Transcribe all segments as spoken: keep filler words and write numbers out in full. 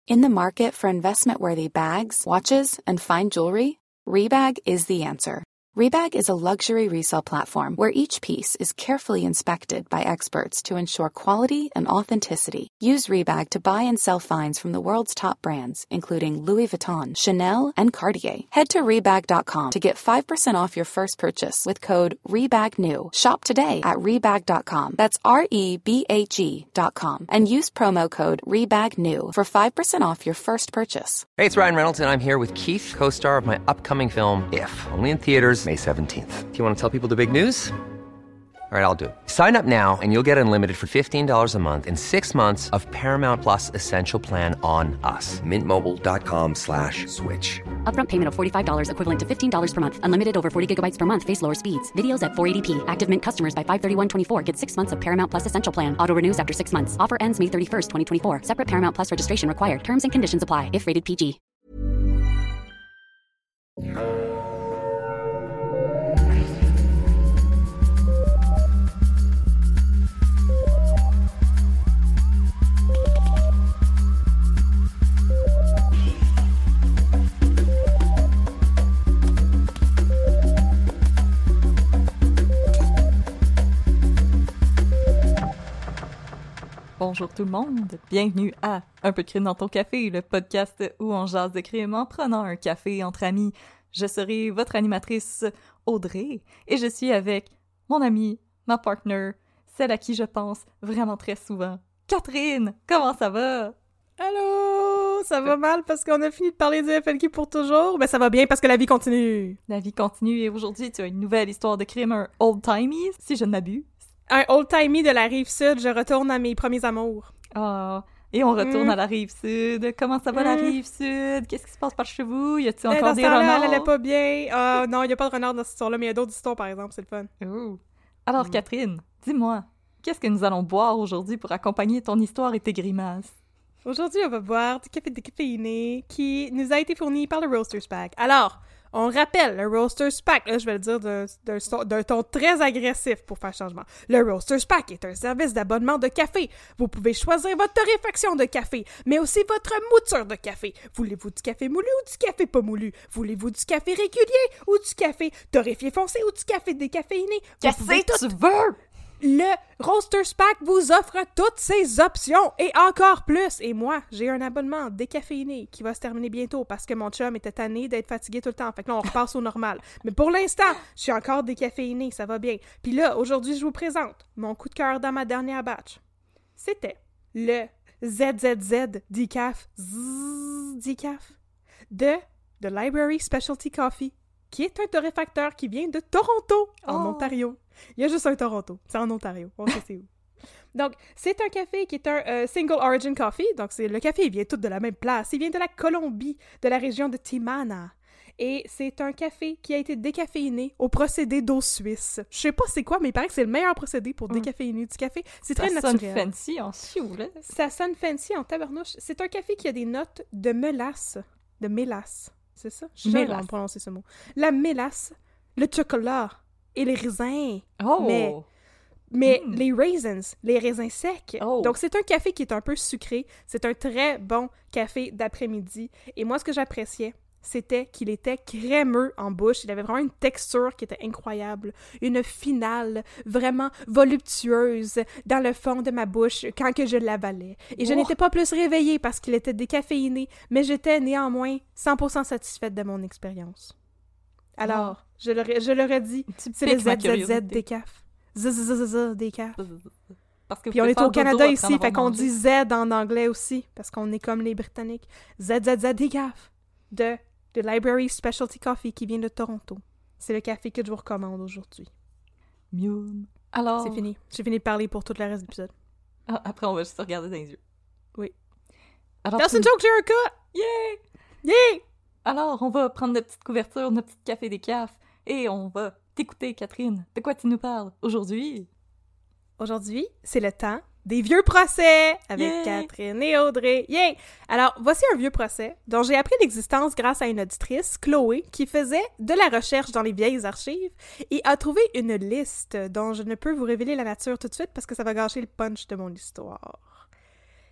In the market for investment-worthy bags, watches, and fine jewelry, Rebag is the answer. Rebag is a luxury resale platform where each piece is carefully inspected by experts to ensure quality and authenticity. Use Rebag to buy and sell finds from the world's top brands, including Louis Vuitton, Chanel, and Cartier. Head to Rebag dot com to get five percent off your first purchase with code REBAGNEW. Shop today at Rebag dot com. That's R E B A G dot com. And use promo code REBAGNEW for five percent off your first purchase. Hey, it's Ryan Reynolds, and I'm here with Keith, co-star of my upcoming film, If, only in theaters May seventeenth. Do you want to tell people the big news? All right, I'll do it. Sign up now and you'll get unlimited for fifteen dollars a month and six months of Paramount Plus Essential Plan on us. Mint Mobile dot com slash switch. Upfront payment of forty-five dollars equivalent to fifteen dollars per month. Unlimited over forty gigabytes per month. Face lower speeds. Videos at four eighty p. Active Mint customers by five thirty-one twenty-four get six months of Paramount Plus Essential Plan. Auto renews after six months. Offer ends May thirty-first, twenty twenty-four. Separate Paramount Plus registration required. Terms and conditions apply if rated P G. Bonjour tout le monde, bienvenue à Un peu de crime dans ton café, le podcast où on jase de crime en prenant un café entre amis. Je serai votre animatrice Audrey et je suis avec mon amie, ma partner, celle à qui je pense vraiment très souvent, Catherine. Comment ça va? Allô, ça va mal parce qu'on a fini de parler du F L Q pour toujours, mais ça va bien parce que la vie continue. La vie continue et aujourd'hui tu as une nouvelle histoire de crime, un old-timey, si je ne m'abuse. Un old-timey de la Rive-Sud, je retourne à mes premiers amours. Ah, et on retourne mm. à la Rive-Sud. Comment ça va, mm. la Rive-Sud? Qu'est-ce qui se passe par chez vous? Y a-t-il encore des renards? Elle allait pas bien. Ah, non, il y a pas de renards dans cette histoire-là, mais il y a d'autres histoires, par exemple, c'est le fun. Ooh. Alors, mm. Catherine, dis-moi, qu'est-ce que nous allons boire aujourd'hui pour accompagner ton histoire et tes grimaces? Aujourd'hui, on va boire du café décaféiné qui nous a été fourni par le Roasters Pack. Alors, on rappelle, le Roasters Pack, là, je vais le dire d'un, d'un, d'un ton très agressif pour faire changement. Le Roasters Pack est un service d'abonnement de café. Vous pouvez choisir votre torréfaction de café, mais aussi votre mouture de café. Voulez-vous du café moulu ou du café pas moulu? Voulez-vous du café régulier ou du café torréfié foncé ou du café décaféiné? Qu'est-ce que tu veux? Le Roasters Pack vous offre toutes ces options et encore plus. Et moi, j'ai un abonnement décaféiné qui va se terminer bientôt parce que mon chum était tanné d'être fatigué tout le temps. Fait que là, on repasse au normal. Mais pour l'instant, je suis encore décaféiné, ça va bien. Puis là, aujourd'hui, je vous présente mon coup de cœur dans ma dernière batch. C'était le Z Z Z Decaf Zzz, Decaf de The Library Specialty Coffee, qui est un torréfacteur qui vient de Toronto, en oh. Ontario. Il y a juste un Toronto. C'est en Ontario. On sait c'est où. Donc, c'est un café qui est un euh, single origin coffee. Donc, c'est, le café, il vient tout de la même place. Il vient de la Colombie, de la région de Timana. Et c'est un café qui a été décaféiné au procédé d'eau suisse. Je sais pas c'est quoi, mais il paraît que c'est le meilleur procédé pour décaféiner du café. C'est ça très naturel. Ça sonne fancy en sioux, là. Ça sonne fancy en tabarnouche. C'est un café qui a des notes de mélasse. De mélasse. C'est ça? Je sais pas comment prononcer ce mot. La mélasse, le chocolat et les raisins. Oh! Mais, mais mm. les raisins, les raisins secs. Oh. Donc, c'est un café qui est un peu sucré. C'est un très bon café d'après-midi. Et moi, ce que j'appréciais, c'était qu'il était crémeux en bouche. Il avait vraiment une texture qui était incroyable. Une finale vraiment voluptueuse dans le fond de ma bouche quand que je l'avalais. Et oh. je n'étais pas plus réveillée parce qu'il était décaféiné, mais j'étais néanmoins cent pour cent satisfaite de mon expérience. Alors, oh. je, l'aurais, je l'aurais dit, c'est le Z Z Z décaf. Z Z Z Z décaf. Puis on est au Canada ici, fait qu'on dit Z en anglais aussi, parce qu'on est comme les Britanniques. Z Z Z décaf de The Library Specialty Coffee qui vient de Toronto. C'est le café que je vous recommande aujourd'hui. Mieux. Alors... C'est fini. J'ai fini de parler pour tout le reste de l'épisode. Ah, après, on va juste se regarder dans les yeux. Oui. Alors, That's tu... a joke, Jerica! Yeah! Yeah! Alors, on va prendre notre petite couverture, notre petit café décaf, et on va t'écouter, Catherine. De quoi tu nous parles aujourd'hui? Aujourd'hui, c'est le temps des vieux procès avec yeah. Catherine et Audrey. Yeah! Alors, voici un vieux procès dont j'ai appris l'existence grâce à une auditrice, Chloé, qui faisait de la recherche dans les vieilles archives et a trouvé une liste dont je ne peux vous révéler la nature tout de suite parce que ça va gâcher le punch de mon histoire.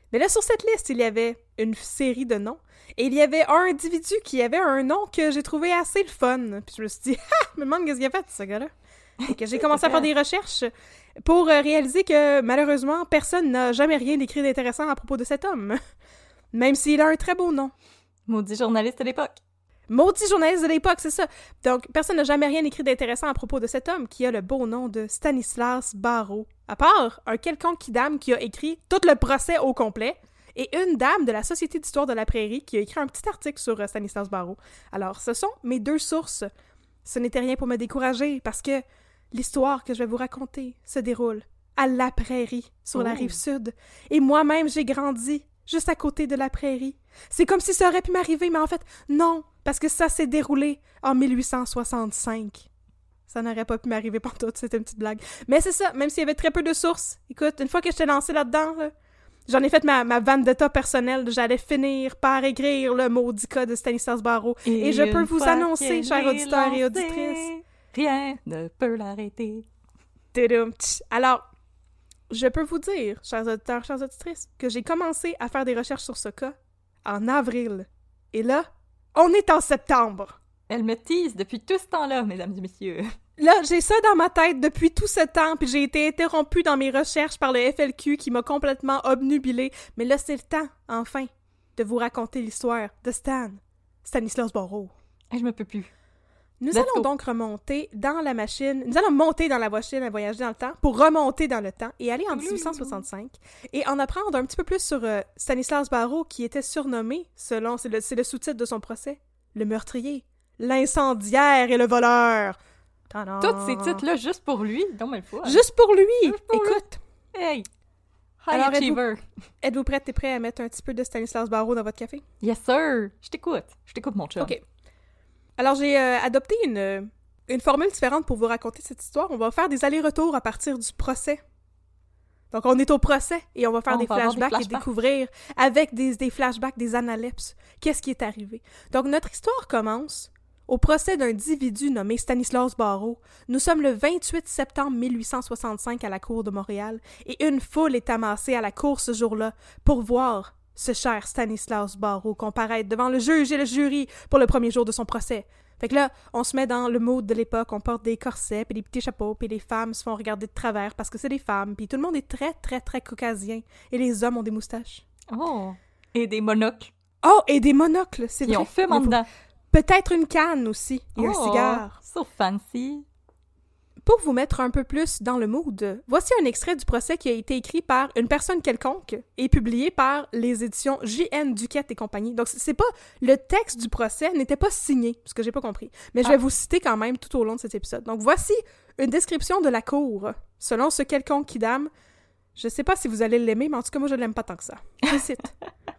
Mais là, sur cette liste, il y avait une série de noms. Et il y avait un individu qui avait un nom que j'ai trouvé assez le fun. Puis je me suis dit, ah, je me demande qu'est-ce qu'il a fait, ce gars-là. Et que j'ai commencé à faire des recherches pour euh, réaliser que, malheureusement, personne n'a jamais rien écrit d'intéressant à propos de cet homme. Même s'il a un très beau nom. Maudit journaliste de l'époque. Maudit journaliste de l'époque, c'est ça. Donc, personne n'a jamais rien écrit d'intéressant à propos de cet homme qui a le beau nom de Stanislas Barreau. À part un quelconque kidam qui a écrit tout le procès au complet, et une dame de la Société d'histoire de la Prairie qui a écrit un petit article sur euh, Stanislas Barreau. Alors, ce sont mes deux sources. Ce n'était rien pour me décourager, parce que l'histoire que je vais vous raconter se déroule à la Prairie, sur oh. la rive sud. Et moi-même, j'ai grandi juste à côté de la Prairie. C'est comme si ça aurait pu m'arriver, mais en fait, non, parce que ça s'est déroulé en mille huit cent soixante-cinq. Ça n'aurait pas pu m'arriver pantoute, c'était une petite blague. Mais c'est ça, même s'il y avait très peu de sources. Écoute, une fois que j'étais lancée là-dedans, là, j'en ai fait ma, ma vendetta personnelle. J'allais finir par écrire le maudit cas de Stanislas Barreau. Et, et je peux vous annoncer, chers auditeurs et auditrices, rien ne peut l'arrêter. Alors, je peux vous dire, chers auditeurs, chères auditrices, que j'ai commencé à faire des recherches sur ce cas en avril. Et là, on est en septembre. Elle me tease depuis tout ce temps-là, mesdames et messieurs. Là, j'ai ça dans ma tête depuis tout ce temps, puis j'ai été interrompue dans mes recherches par le F L Q qui m'a complètement obnubilée. Mais là, c'est le temps, enfin, de vous raconter l'histoire de Stan, Stanislas Barreau. Et je me peux plus. Nous Let's allons go. donc remonter dans la machine, nous allons monter dans la machine à voyager dans le temps pour remonter dans le temps et aller en dix-huit cent soixante-cinq et en apprendre un petit peu plus sur euh, Stanislas Barreau qui était surnommé, selon, c'est le, c'est le sous-titre de son procès, le meurtrier, l'incendiaire et le voleur. Ta-da! Tous ces titres-là, juste pour lui, donc mais le fois. Juste pour lui! Juste pour Écoute! Lui. Hey! High Alors, achiever! Êtes-vous, êtes-vous prête et prêt à mettre un petit peu de Stanislas Barreau dans votre café? Yes, sir! Je t'écoute. Je t'écoute, mon chum. OK. Alors, j'ai euh, adopté une, une formule différente pour vous raconter cette histoire. On va faire des allers-retours à partir du procès. Donc, on est au procès et on va faire on des, va flashbacks des flashbacks et découvrir avec des, des flashbacks, des analepses, qu'est-ce qui est arrivé. Donc, notre histoire commence au procès d'un individu nommé Stanislas Barreau. Nous sommes le vingt-huit septembre mille huit cent soixante-cinq à la Cour de Montréal et une foule est amassée à la cour ce jour-là pour voir ce cher Stanislas Barreau comparaître devant le juge et le jury pour le premier jour de son procès. Fait que là, on se met dans le mode de l'époque, on porte des corsets, puis des petits chapeaux, puis les femmes se font regarder de travers parce que c'est des femmes, puis tout le monde est très, très, très caucasien. Et les hommes ont des moustaches. Oh! Et des monocles. Oh! Et des monocles, c'est Qui vrai. ont fume en dedans. Peut-être une canne aussi, et oh, un cigare. So fancy! Pour vous mettre un peu plus dans le mood, voici un extrait du procès qui a été écrit par une personne quelconque et publié par les éditions J N Duquette et compagnie. Donc, c'est pas... Le texte du procès n'était pas signé, ce que j'ai pas compris. Mais je vais ah. vous citer quand même tout au long de cet épisode. Donc, voici une description de la cour, selon ce quelconque kidam. Je sais pas si vous allez l'aimer, mais en tout cas, moi, je l'aime pas tant que ça. Je cite.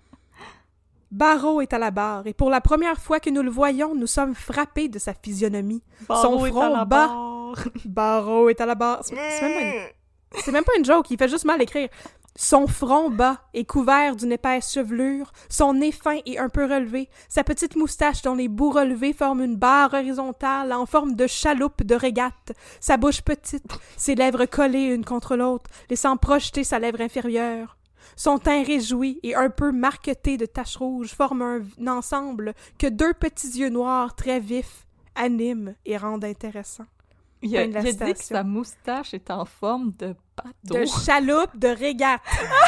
Barreau est à la barre, et pour la première fois que nous le voyons, nous sommes frappés de sa physionomie. Barreau Son front bas... Barre. Barreau est à la barre. C'est, c'est, même pas une... c'est même pas une joke, il fait juste mal écrire. Son front bas est couvert d'une épaisse chevelure, son nez fin et un peu relevé, sa petite moustache dont les bouts relevés forment une barre horizontale en forme de chaloupe de régate, sa bouche petite, ses lèvres collées une contre l'autre, laissant projeter sa lèvre inférieure. Son teint réjoui et un peu marqueté de taches rouges forment un, un ensemble que deux petits yeux noirs très vifs animent et rendent intéressant. Il a, il a dit que sa moustache est en forme de bateau. De chaloupe de régate.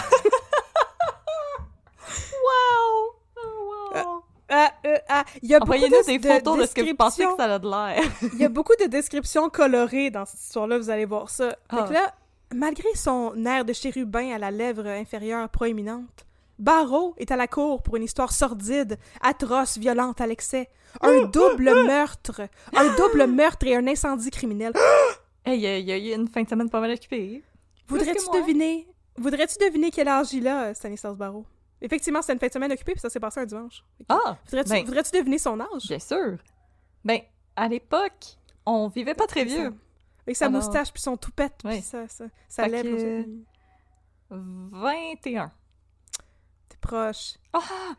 Wow! Oh, wow! Euh, euh, euh, il y a beaucoup Envoyez-nous de, des de photos de ce que vous pensez que ça a de l'air. Il y a beaucoup de descriptions colorées dans cette histoire-là, vous allez voir ça. Ah. Fait que là, malgré son air de chérubin à la lèvre inférieure proéminente, Barreau est à la cour pour une histoire sordide, atroce, violente à l'excès. Un double meurtre. Un double meurtre et un incendie criminel. Hey, il y, y a eu une fin de semaine pas mal occupée. Voudrais-tu deviner... Voudrais-tu deviner quel âge il a, Stanislas Barreau? Effectivement, c'était une fin de semaine occupée, puis ça s'est passé un dimanche. Ah! Voudrais-tu, ben, voudrais-tu deviner son âge? Bien sûr. Ben, à l'époque, on vivait pas très vieux. Avec sa Alors, moustache, puis son toupette, oui. puis sa, sa, sa lèvre. Que... vingt et un. T'es proche. Ah!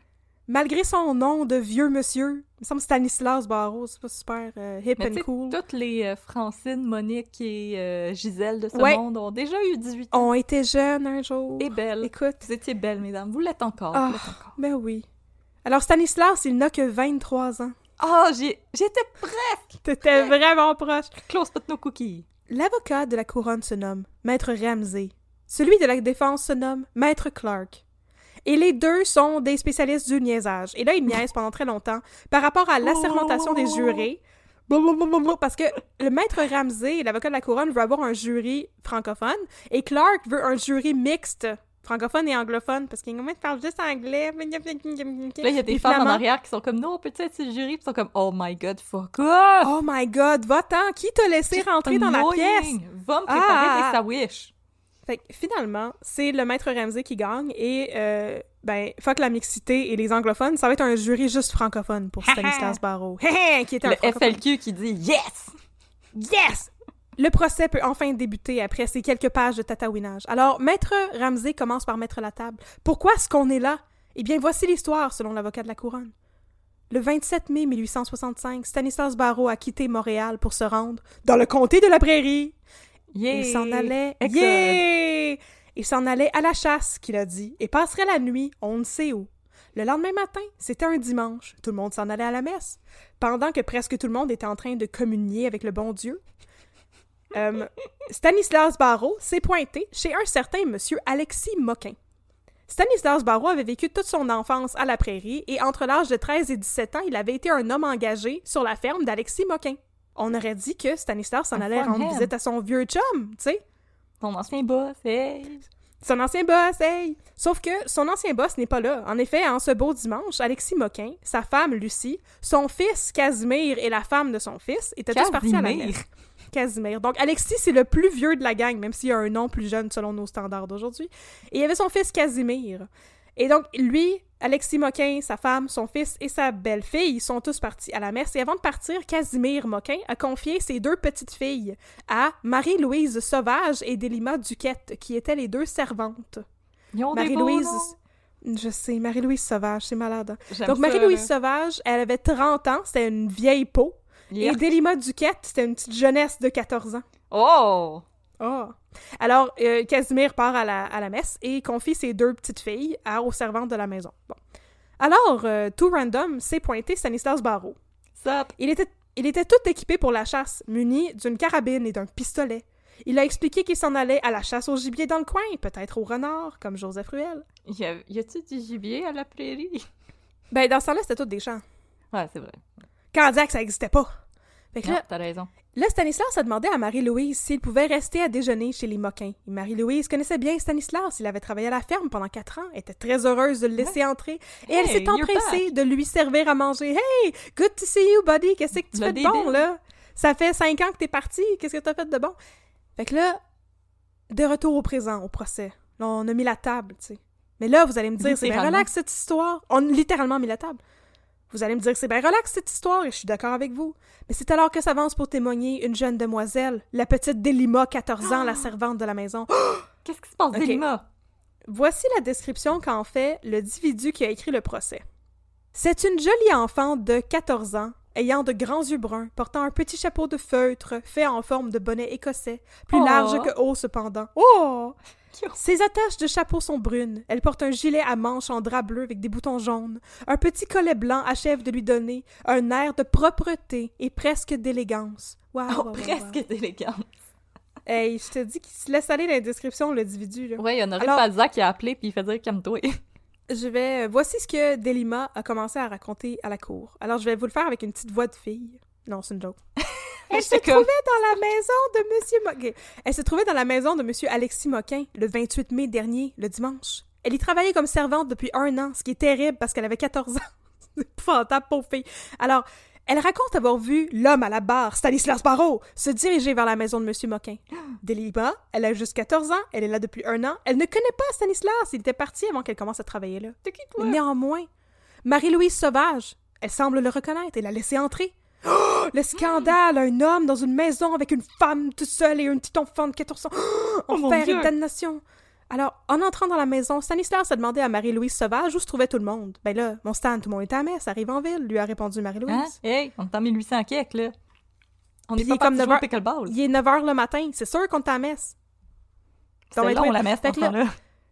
malgré son nom de vieux monsieur, il me semble Stanislas Barrault, c'est pas super euh, hip Mais and cool. toutes les euh, Francine, Monique et euh, Gisèle de ce ouais. monde ont déjà eu dix-huit ans. Ont été jeunes un jour. Et belles. Écoute. Vous étiez belles, mesdames. Vous l'êtes encore. Ah, vous l'êtes encore. ben oui. Alors, Stanislas, il n'a que vingt-trois ans. Ah, oh, j'y... j'étais presque! T'étais vraiment proche. Close but no cookie. L'avocat de la couronne se nomme Maître Ramsey. Celui de la défense se nomme Maître Clark. Et les deux sont des spécialistes du niaisage. Et là, ils niaisent pendant très longtemps par rapport à l'assermentation des jurés. Parce que le Maître Ramsey, l'avocat de la couronne, veut avoir un jury francophone et Clark veut un jury mixte, francophone et anglophone, parce qu'il y a qui parlent juste anglais. Là, il y a des femmes en arrière qui sont comme « Non, peut-être être sur le jury », puis ils sont comme « Oh my God, fuck off! » Oh my God, va-t'en! Qui t'a laissé rentrer dans la pièce? Va me préparer ah, des sandwichs! Fait que finalement, c'est le Maître Ramsey qui gagne et, euh, ben, fuck la mixité et les anglophones, ça va être un jury juste francophone pour Stanislas Barrault. qui était un le francophone. F L Q qui dit « Yes! Yes! » Le procès peut enfin débuter après ces quelques pages de tatouinage. Alors, Maître Ramsey commence par mettre la table. Pourquoi est-ce qu'on est là? Eh bien, voici l'histoire, selon l'avocat de la couronne. Le vingt-sept mai mille huit cent soixante-cinq, Stanislas Barrault a quitté Montréal pour se rendre dans le comté de la Prairie. Yeah. Il s'en allait... Excellent. Yeah! Il s'en allait à la chasse, qu'il a dit, et passerait la nuit, on ne sait où. Le lendemain matin, c'était un dimanche. Tout le monde s'en allait à la messe. Pendant que presque tout le monde était en train de communier avec le bon Dieu, euh, Stanislas Barrault s'est pointé chez un certain monsieur Alexis Moquin. Stanislas Barrault avait vécu toute son enfance à la Prairie et entre l'âge de treize et dix-sept ans, il avait été un homme engagé sur la ferme d'Alexis Moquin. On aurait dit que Stanislas s'en allait rendre visite à son vieux chum, tu sais. Son ancien boss, hey! Son ancien boss, hey! Sauf que son ancien boss n'est pas là. En effet, en ce beau dimanche, Alexis Moquin, sa femme Lucie, son fils Casimir et la femme de son fils étaient tous partis à la messe. Casimir. Donc, Alexis, c'est le plus vieux de la gang, même s'il a un nom plus jeune selon nos standards d'aujourd'hui. Et il y avait son fils Casimir. Et donc, lui, Alexis Moquin, sa femme, son fils et sa belle-fille sont tous partis à la messe. Et avant de partir, Casimir Moquin a confié ses deux petites filles à Marie-Louise Sauvage et Délima Duquette, qui étaient les deux servantes. Ils ont Marie-Louise... des beaux, Je sais, Marie-Louise Sauvage, c'est malade. J'aime Donc, ça, Marie-Louise là. Sauvage, elle avait trente ans, c'était une vieille peau. Yerk. Et Délima Duquette, c'était une petite jeunesse de quatorze ans. Oh! Oh! Alors, euh, Casimir part à la, à la messe et confie ses deux petites filles à, aux servantes de la maison. Bon. Alors, euh, tout random, s'est pointé Stanislas Barrault. Sup? Il était, il était tout équipé pour la chasse, muni d'une carabine et d'un pistolet. Il a expliqué qu'il s'en allait à la chasse au gibier dans le coin, peut-être au renard, comme Joseph Ruel. Y, a, y a-tu du gibier à la prairie? Ben, dans ce temps-là, c'était tout des champs. Ouais, c'est vrai. Candiac, ça n'existait pas. Fait que Non, là, t'as raison. Là, Stanislas a demandé à Marie-Louise s'il pouvait rester à déjeuner chez les Moquins. Et Marie-Louise connaissait bien Stanislas, il avait travaillé à la ferme pendant quatre ans, elle était très heureuse de le laisser ouais. entrer, et hey, elle s'est empressée de lui servir à manger. « Hey, good to see you, buddy! Qu'est-ce que tu Le fais de débile. bon, là? Ça fait cinq ans que t'es parti, qu'est-ce que t'as fait de bon? » Fait que là, de retour au présent, au procès, là, on a mis la table, tu sais. Mais là, vous allez me dire, c'est bien relax cette histoire. On a littéralement mis la table. Vous allez me dire, c'est bien relax cette histoire, et je suis d'accord avec vous. Mais c'est alors que s'avance pour témoigner une jeune demoiselle, la petite Délima, quatorze ans, oh! La servante de la maison. Qu'est-ce qui se passe, okay. Délima? Voici la description qu'en fait l'individu qui a écrit le procès. C'est une jolie enfant de quatorze ans, ayant de grands yeux bruns, portant un petit chapeau de feutre fait en forme de bonnet écossais, plus oh! large que haut cependant. Oh! Ses attaches de chapeau sont brunes. Elle porte un gilet à manches en drap bleu avec des boutons jaunes. Un petit collet blanc achève de lui donner un air de propreté et presque d'élégance. Wow, oh, wow, presque wow. d'élégance. Hey, je te dis qu'il se laisse aller dans la description, l'individu. Là. Ouais, il y en aurait Alors, Palza qui a appelé puis il fait dire « calme-toi ». Je vais... Voici ce que Délima a commencé à raconter à la cour. Alors, je vais vous le faire avec une petite voix de fille. Non, c'est une joke. Elle se trouvait dans la maison de Monsieur Moquin. Elle se trouvait dans la maison de Monsieur Alexis Moquin le vingt-huit mai dernier, le dimanche. Elle y travaillait comme servante depuis un an, ce qui est terrible parce qu'elle avait quatorze ans. C'est épouvantable, pauvre fille. Alors, elle raconte avoir vu l'homme à la barre, Stanislas Barrault, se diriger vers la maison de Monsieur Moquin. Délima, elle a juste quatorze ans, elle est là depuis un an. Elle ne connaît pas Stanislas, il était parti avant qu'elle commence à travailler là. T'es qui, toi? Néanmoins, Marie-Louise Sauvage, elle semble le reconnaître et l'a laissé entrer. Oh, le scandale! Un homme dans une maison avec une femme toute seule et un petit enfant de quatorze ans. Oh, enfer et damnation! Alors, en entrant dans la maison, Stanislas a demandé à Marie-Louise Sauvage où se trouvait tout le monde. Ben là, mon Stan, tout le monde est à la messe, arrive en ville, lui a répondu Marie-Louise. Hein? Hey, on est en mille huit cents quelque, là. On Puis est il est pas comme parti neuf jouer au heures pickleball. Il est neuf heures le matin, c'est sûr qu'on est à la messe. C'est long, la messe, Fait que ce temps-là.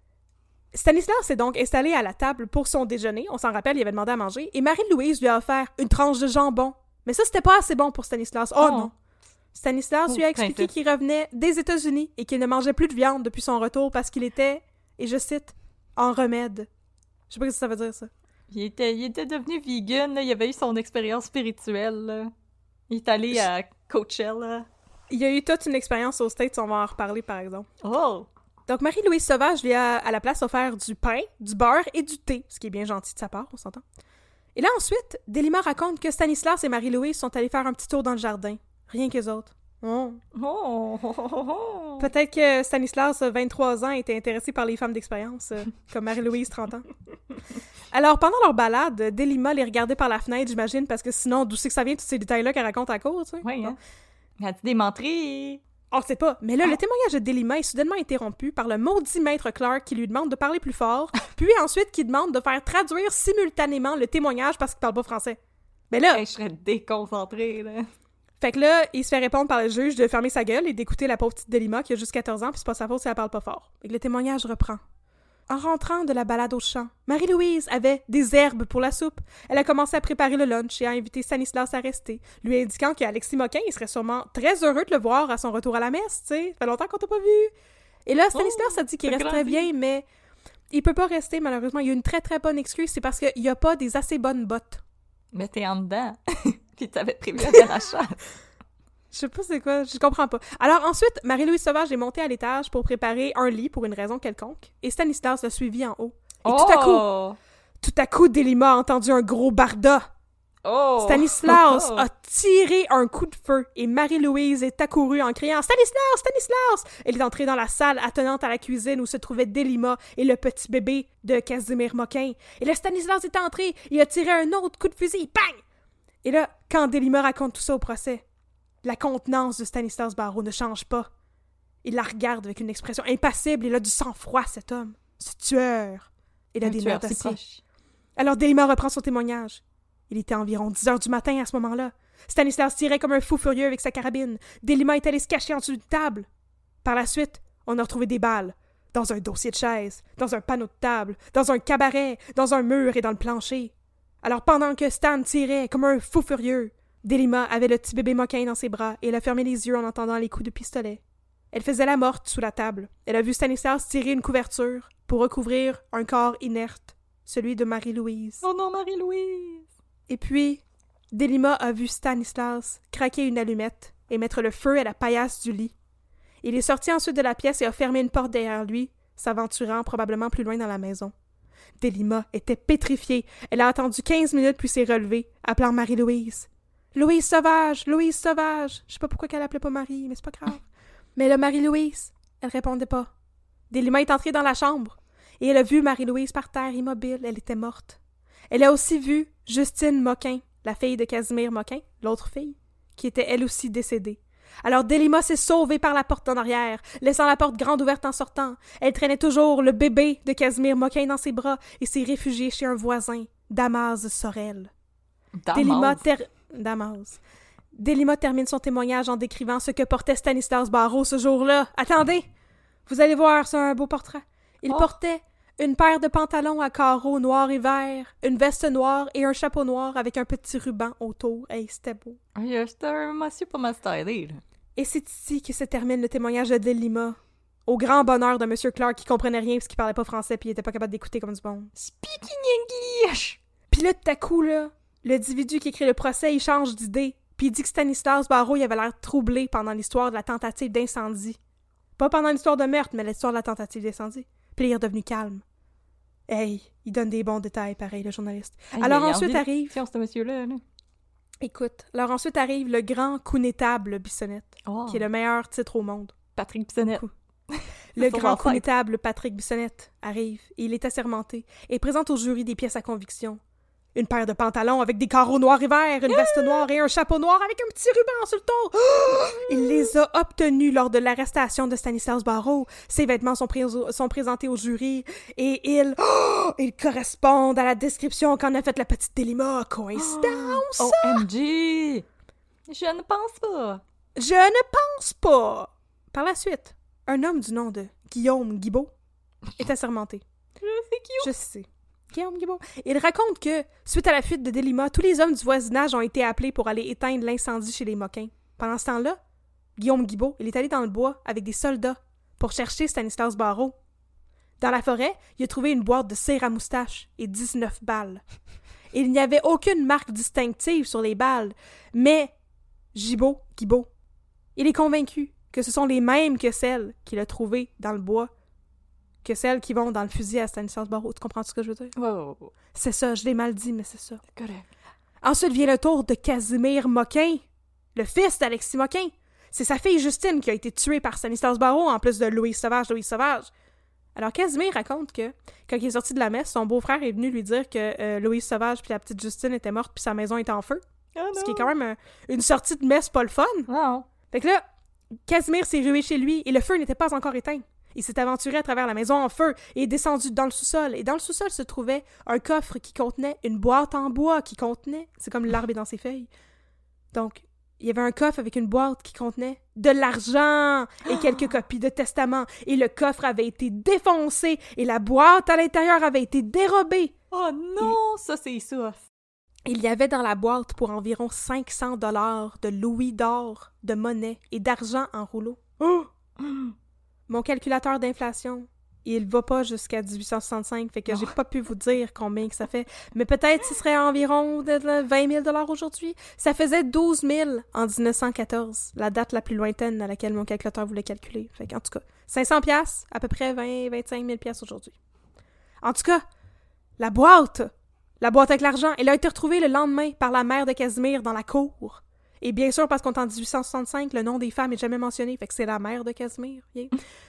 Stanislas s'est donc installé à la table pour son déjeuner. On s'en rappelle, il avait demandé à manger. Et Marie-Louise lui a offert une tranche de jambon. Mais ça, c'était pas assez bon pour Stanislas. Oh, Oh. non! Stanislas Oh, lui a expliqué craintif. qu'il revenait des États-Unis et qu'il ne mangeait plus de viande depuis son retour parce qu'il était, et je cite, en remède. Je sais pas ce que ça veut dire, ça. Il était, il était devenu vegan, là. Il avait eu son expérience spirituelle, là. Il est allé à Coachella. Il y a eu toute une expérience aux States, on va en reparler, par exemple. Oh! Donc, Marie-Louise Sauvage lui a, à la place, offert du pain, du beurre et du thé, ce qui est bien gentil de sa part, on s'entend. Et là, ensuite, Delima raconte que Stanislas et Marie-Louise sont allés faire un petit tour dans le jardin. Rien qu'eux autres. Oh. Oh! oh, oh, oh. Peut-être que Stanislas, vingt-trois ans, était intéressé par les femmes d'expérience, euh, comme Marie-Louise, trente ans. Alors, pendant leur balade, Delima les regardait par la fenêtre, j'imagine, parce que sinon, d'où c'est que ça vient, tous ces détails-là qu'elle raconte à court, tu sais? Oui, Bon. hein? As-tu des menteries? On ne sait pas. Mais là, Ah. le témoignage de Delima est soudainement interrompu par le maudit maître Clark qui lui demande de parler plus fort, puis ensuite qui demande de faire traduire simultanément le témoignage parce qu'il parle pas français. Mais là, Hey, je serais déconcentrée, là. fait que là, il se fait répondre par le juge de fermer sa gueule et d'écouter la pauvre petite Delima qui a juste quatorze ans, puis c'est pas sa faute si elle parle pas fort. Fait que le témoignage reprend. En rentrant de la balade au champ, Marie-Louise avait des herbes pour la soupe. Elle a commencé à préparer le lunch et a invité Stanislas à rester, lui indiquant qu'Alexis Moquin il serait sûrement très heureux de le voir à son retour à la messe, tu sais. Ça fait longtemps qu'on t'a pas vu. Et là, Stanislas Oh, a dit qu'il t'as reste très grandi. bien, mais il peut pas rester, malheureusement. Il y a une très très bonne excuse, c'est parce qu'il y a pas des assez bonnes bottes. Mais t'es en dedans. Puis t'avais prévu un achat. Je sais pas c'est quoi, je comprends pas. Alors ensuite, Marie-Louise Sauvage est montée à l'étage pour préparer un lit pour une raison quelconque, et Stanislas l'a suivi en haut. Et oh! tout à coup, tout à coup, Delima a entendu un gros barda. Oh! Stanislas Oh! a tiré un coup de feu, et Marie-Louise est accourue en criant « Stanislas! Stanislas! » Elle est entrée dans la salle attenante à la cuisine où se trouvait Delima et le petit bébé de Casimir Moquin. Et là, Stanislas est entré, il a tiré un autre coup de fusil, bang! Et là, quand Delima raconte tout ça au procès, la contenance de Stanislas Barreau ne change pas. Il la regarde avec une expression impassible. Il a du sang-froid, cet homme. Ce tueur. Il a Un des tueur nerfs si d'acier. proche. Alors Delima reprend son témoignage. Il était environ dix heures du matin à ce moment-là. Stanislas tirait comme un fou furieux avec sa carabine. Delima est allé se cacher en dessous d'une table. Par la suite, on a retrouvé des balles. Dans un dossier de chaise, dans un panneau de table, dans un cabaret, dans un mur et dans le plancher. Alors pendant que Stan tirait comme un fou furieux, Delima avait le petit bébé Moquin dans ses bras et elle a fermé les yeux en entendant les coups de pistolet. Elle faisait la morte sous la table. Elle a vu Stanislas tirer une couverture pour recouvrir un corps inerte, celui de Marie-Louise. Oh non, Marie-Louise! Et puis, Delima a vu Stanislas craquer une allumette et mettre le feu à la paillasse du lit. Il est sorti ensuite de la pièce et a fermé une porte derrière lui, s'aventurant probablement plus loin dans la maison. Delima était pétrifiée. Elle a attendu quinze minutes puis s'est relevée, appelant Marie-Louise. « Louise Sauvage! Louise Sauvage! » Je sais pas pourquoi qu'elle appelait pas Marie, mais c'est pas grave. Mais là, Marie-Louise, elle répondait pas. Delima est entrée dans la chambre et elle a vu Marie-Louise par terre immobile. Elle était morte. Elle a aussi vu Justine Moquin, la fille de Casimir Moquin, l'autre fille, qui était elle aussi décédée. Alors Delima s'est sauvée par la porte en arrière, laissant la porte grande ouverte en sortant. Elle traînait toujours le bébé de Casimir Moquin dans ses bras et s'est réfugiée chez un voisin, Damas Sorel. Delima, ter... Damas. Delima termine son témoignage en décrivant ce que portait Stanislas Barreau ce jour-là. Attendez! Vous allez voir, c'est un beau portrait. Il Oh. portait une paire de pantalons à carreaux noirs et verts, une veste noire et un chapeau noir avec un petit ruban autour. Hey, c'était beau. Oui, c'était un monsieur pas mal stylé, là. Et c'est ici que se termine le témoignage de Delima. Au grand bonheur de monsieur Clark qui comprenait rien parce qu'il parlait pas français puis il était pas capable d'écouter comme du bon. Speaking English! Puis là, tout à coup, là, l'individu qui écrit le procès, il change d'idée. Puis il dit que Stanislas Barreau, il avait l'air troublé pendant l'histoire de la tentative d'incendie. Pas pendant l'histoire de meurtre, mais l'histoire de la tentative d'incendie. Puis il est redevenu calme. Hey, il donne des bons détails, pareil, le journaliste. Hey, alors il a ensuite envie de arrive... confiance, ce monsieur-là, là. Écoute, alors ensuite arrive le grand connétable Bissonnette, Oh. qui est le meilleur titre au monde. Patrick Bissonnette. Le Son grand ancêtre. connétable Patrick Bissonnette arrive et il est assermenté et présente au jury des pièces à conviction. Une paire de pantalons avec des carreaux noirs et verts, une veste noire et un chapeau noir avec un petit ruban sur le dos. Il les a obtenus lors de l'arrestation de Stanislas Barreau. Ses vêtements sont, pré- sont présentés au jury et ils... Oh, ils correspondent à la description qu'en a faite la petite Delima. Coïncidence! O M G! Je ne pense pas. Je ne pense pas! Par la suite, un homme du nom de Guillaume Guibault est assermenté. Je sais qui. Je sais. Guillaume Guibault. Il raconte que, suite à la fuite de Delima, tous les hommes du voisinage ont été appelés pour aller éteindre l'incendie chez les Moquins. Pendant ce temps-là, Guillaume Guibault, il est allé dans le bois avec des soldats pour chercher Stanislas Barreau. Dans la forêt, il a trouvé une boîte de cire à moustache et dix-neuf balles. Il n'y avait aucune marque distinctive sur les balles, mais Gibault, Guibault, il est convaincu que ce sont les mêmes que celles qu'il a trouvées dans le bois, que celles qui vont dans le fusil à Stanislas Barreau. Tu comprends ce que je veux dire? Ouais, ouais, ouais. C'est ça, je l'ai mal dit, mais c'est ça. C'est correct. Ensuite vient le tour de Casimir Moquin, le fils d'Alexis Moquin. C'est sa fille Justine qui a été tuée par Stanislas Barreau, en plus de Louise Sauvage, Louise Sauvage. Alors Casimir raconte que, quand il est sorti de la messe, son beau-frère est venu lui dire que euh, Louise Sauvage puis la petite Justine étaient mortes puis sa maison était en feu. Oh ce qui est quand même un, une sortie de messe pas le fun. Non. Fait que là, Casimir s'est rué chez lui et le feu n'était pas encore éteint. Il s'est aventuré à travers la maison en feu et est descendu dans le sous-sol. Et dans le sous-sol se trouvait un coffre qui contenait une boîte en bois qui contenait... C'est comme l'arbre est dans ses feuilles. Donc, il y avait un coffre avec une boîte qui contenait de l'argent et quelques copies de testament. Et le coffre avait été défoncé et la boîte à l'intérieur avait été dérobée. Oh non, il... ça c'est ça. Il y avait dans la boîte pour environ cinq cents dollars de louis d'or, de monnaie et d'argent en rouleau. Oh! Mon calculateur d'inflation, il va pas jusqu'à dix-huit cent soixante-cinq, fait que oh. j'ai pas pu vous dire combien que ça fait. Mais peut-être ce serait environ de vingt mille dollars aujourd'hui. Ça faisait douze mille en dix-neuf cent quatorze, la date la plus lointaine à laquelle mon calculateur voulait calculer. Fait qu'en tout cas, cinq cents piastres, à peu près vingt à vingt-cinq mille piastres aujourd'hui. En tout cas, la boîte, la boîte avec l'argent, elle a été retrouvée le lendemain par la mère de Casimir dans la cour. Et bien sûr, parce qu'on est en dix-huit cent soixante-cinq, le nom des femmes n'est jamais mentionné, fait que c'est la mère de Casimir. Yeah.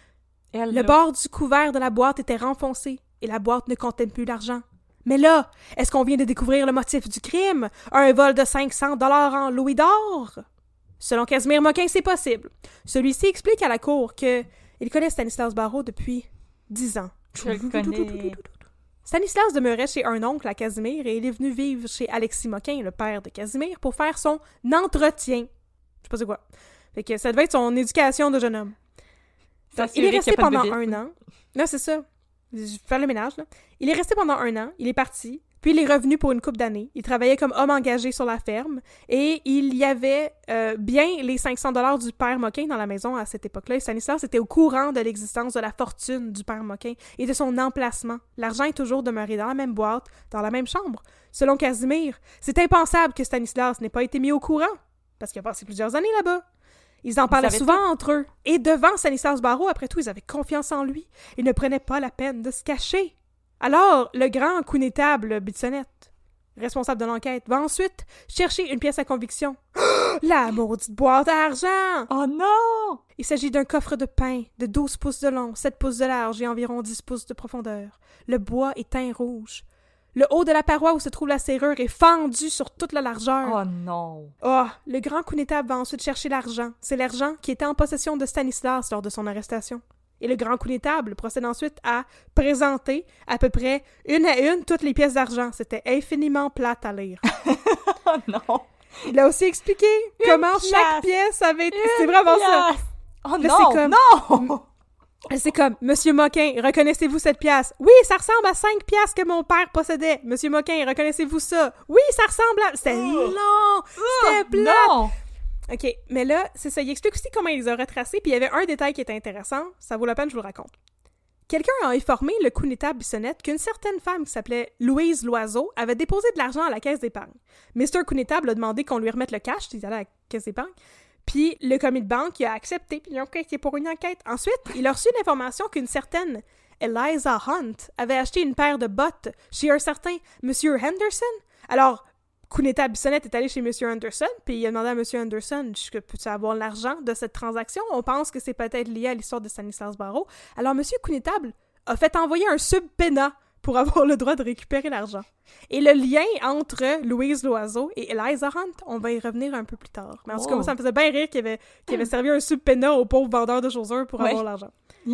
Elle, le bord du couvert de la boîte était renfoncé, et la boîte ne contenait plus l'argent. Mais là, est-ce qu'on vient de découvrir le motif du crime? Un vol de cinq cents dollars en louis d'or? Selon Casimir Moquin, c'est possible. Celui-ci explique à la cour que il connaît Stanislas Barreau depuis dix ans. Je le connais. Stanislas demeurait chez un oncle à Casimir et il est venu vivre chez Alexis Moquin, le père de Casimir, pour faire son entretien. Je sais pas c'est quoi. Fait que ça devait être son éducation de jeune homme. Donc, il est resté pendant un an. Là, c'est ça. Je vais faire le ménage, là. Il est resté pendant un an, il est parti, puis il est revenu pour une couple d'années. Il travaillait comme homme engagé sur la ferme et il y avait euh, bien les cinq cents dollars du père Moquin dans la maison à cette époque-là. Et Stanislas était au courant de l'existence de la fortune du père Moquin et de son emplacement. L'argent est toujours demeuré dans la même boîte, dans la même chambre. Selon Casimir, c'est impensable que Stanislas n'ait pas été mis au courant, parce qu'il a passé plusieurs années là-bas. Ils en parlaient souvent tout. entre eux. Et devant Stanislas Barreau, après tout, ils avaient confiance en lui. Ils ne prenaient pas la peine de se cacher. Alors, le grand connétable Bissonnette, responsable de l'enquête, va ensuite chercher une pièce à conviction. La maudite boîte à argent! Oh non! Il s'agit d'un coffre de pain de douze pouces de long, sept pouces de large et environ dix pouces de profondeur. Le bois est teint rouge. Le haut de la paroi où se trouve la serrure est fendu sur toute la largeur. Oh non! Oh, le grand connétable va ensuite chercher l'argent. C'est l'argent qui était en possession de Stanislas lors de son arrestation. Et le grand connétable procède ensuite à présenter à peu près une à une toutes les pièces d'argent. C'était infiniment plate à lire. Oh non! Il a aussi expliqué une comment pièce. chaque pièce avait été... C'est vraiment pièce. ça! Oh Là, non! C'est comme... Non! C'est comme, Monsieur Moquin, reconnaissez-vous cette pièce? Oui, ça ressemble à cinq pièces que mon père possédait. Monsieur Moquin, reconnaissez-vous ça? Oui, ça ressemble à... C'était long! C'était plat! Non! OK, mais là, c'est ça. Il explique aussi comment il les a retracés, puis il y avait un détail qui était intéressant. Ça vaut la peine, je vous le raconte. Quelqu'un a informé le connétable Bissonnette qu'une certaine femme qui s'appelait Louise Loiseau avait déposé de l'argent à la caisse d'épargne. mister Connétable a demandé qu'on lui remette le cash, il allait à la caisse d'épargne. Puis le commis de banque il a accepté, puis il a enquêté pour une enquête. Ensuite, il a reçu l'information qu'une certaine Eliza Hunt avait acheté une paire de bottes chez un certain Monsieur Henderson. Alors, Connétable Bissonnette est allé chez Monsieur Henderson, puis il a demandé à Monsieur Henderson « Peux-tu avoir l'argent de cette transaction? » On pense que c'est peut-être lié à l'histoire de Stanislas Barreau. Alors, Monsieur Connétable a fait envoyer un subpénat pour avoir le droit de récupérer l'argent. Et le lien entre Louise Loiseau et Eliza Hunt, on va y revenir un peu plus tard. Mais en tout cas, Oh. moi, ça me faisait bien rire qu'il avait, qu'il avait servi un subpoena au pauvre vendeur de chaussures pour Ouais. avoir l'argent.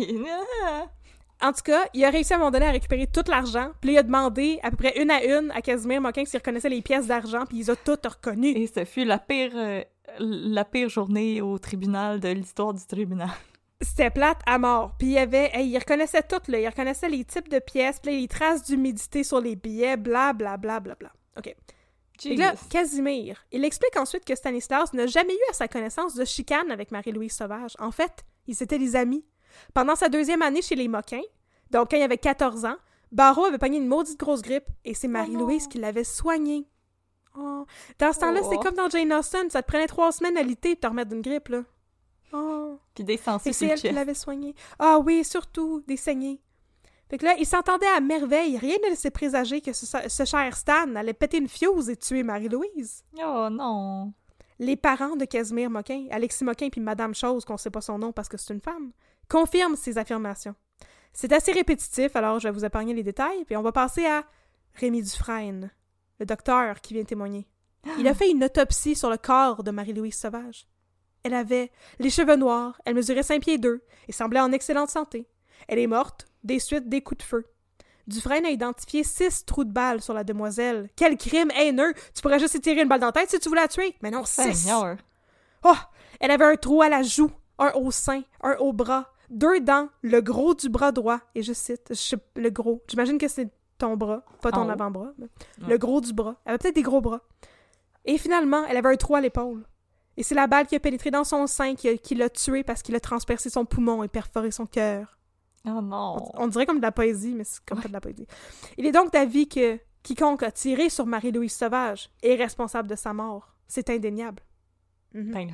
Ah. En tout cas, il a réussi à un moment donné à récupérer tout l'argent, puis là, il a demandé à peu près une à une à Casimir Moquin s'il reconnaissait les pièces d'argent, puis il les a toutes reconnues. Et ce fut la pire, euh, la pire journée au tribunal de l'histoire du tribunal. C'était plate à mort. Puis il y avait, hey, il reconnaissait tout, là. Il reconnaissait les types de pièces, puis là, les traces d'humidité sur les billets, bla bla bla bla bla. OK. Et là, Casimir, il explique ensuite que Stanislas n'a jamais eu à sa connaissance de chicane avec Marie-Louise Sauvage. En fait, ils étaient des amis. Pendant sa deuxième année chez les Moquin, donc quand il avait quatorze ans, Barreau avait pogné une maudite grosse grippe et c'est Marie-Louise qui l'avait soigné. Oh. Dans ce temps-là, Oh. c'est comme dans Jane Austen, ça te prenait trois semaines à lutter de te remettre d'une grippe, là. Oh. Puis des Fait sangsues que sur c'est le elle qui chest. l'avait soigné. Ah oui, surtout, des saignées. Fait que là, ils s'entendaient à merveille. Rien ne laissait présager que ce, ce cher Stan allait péter une fuse et tuer Marie-Louise. Oh non. Les parents de Casimir Moquin, Alexis Moquin puis Madame Chose, qu'on sait pas son nom parce que c'est une femme, confirment ces affirmations. C'est assez répétitif, alors je vais vous épargner les détails, puis on va passer à Rémi Dufresne, le docteur qui vient témoigner. Il a fait une autopsie sur le corps de Marie-Louise Sauvage. Elle avait les cheveux noirs, elle mesurait cinq pieds deux et semblait en excellente santé. Elle est morte des suites des coups de feu. Dufresne a identifié six trous de balles sur la demoiselle. Quel crime haineux! Tu pourrais juste y tirer une balle dans la tête si tu voulais la tuer. Mais non, six! Seigneur. Oh! Elle avait un trou à la joue, un au sein, un au bras, deux dents, le gros du bras droit. Et je cite, je sais, le gros. J'imagine que c'est ton bras, pas ton En haut. avant-bras. mais Ouais. Le gros du bras. Elle avait peut-être des gros bras. Et finalement, elle avait un trou à l'épaule. Et c'est la balle qui a pénétré dans son sein qui, a- qui l'a tué parce qu'il a transpercé son poumon et perforé son cœur. Oh non. On, on dirait comme de la poésie, mais c'est comme pas de la poésie. Il est donc d'avis que quiconque a tiré sur Marie-Louise Sauvage est responsable de sa mort. C'est indéniable. Mhm. Ben là.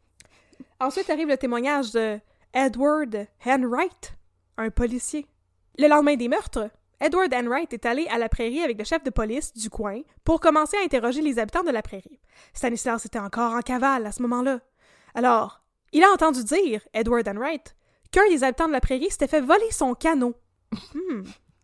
Ensuite arrive le témoignage de Edward Enright, un policier. Le lendemain des meurtres, Edward Enright est allé à la prairie avec le chef de police du coin pour commencer à interroger les habitants de la prairie. Stanislas était encore en cavale à ce moment-là. Alors, il a entendu dire, Edward Enright, qu'un des habitants de la prairie s'était fait voler son canot. Hmm.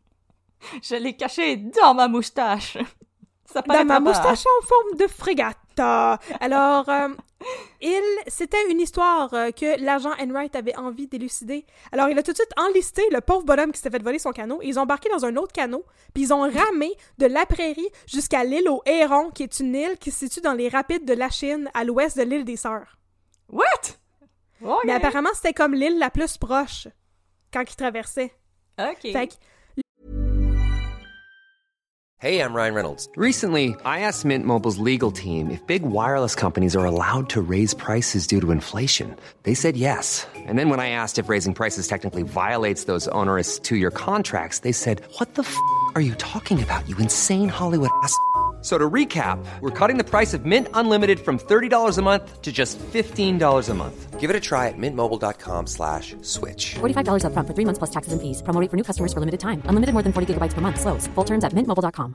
Je l'ai caché dans ma moustache. Ça paraît Dans ma pas mal. moustache en forme de frégate. Alors, euh, il, c'était une histoire euh, que l'agent Enright avait envie d'élucider. Alors, il a tout de suite enlisté le pauvre bonhomme qui s'était fait voler son canot. Et ils ont embarqué dans un autre canot, puis ils ont ramé de la prairie jusqu'à l'île aux Hérons, qui est une île qui se situe dans les rapides de la Chine, à l'ouest de l'île des Sœurs. What? Ok. Mais apparemment, c'était comme l'île la plus proche quand ils traversaient. Ok. Fait que Hey, I'm Ryan Reynolds. Recently, I asked Mint Mobile's legal team if big wireless companies are allowed to raise prices due to inflation. They said yes. And then when I asked if raising prices technically violates those onerous two-year contracts, they said, "What the f*** are you talking about, you insane Hollywood ass?" So to recap, we're cutting the price of Mint Unlimited from thirty dollars a month to just fifteen dollars a month. Give it a try at mintmobile.com slash switch. forty-five dollars up front for three months plus taxes and fees. Promo rate for new customers for limited time. Unlimited more than forty gigabytes per month. Slows full terms at mint mobile dot com.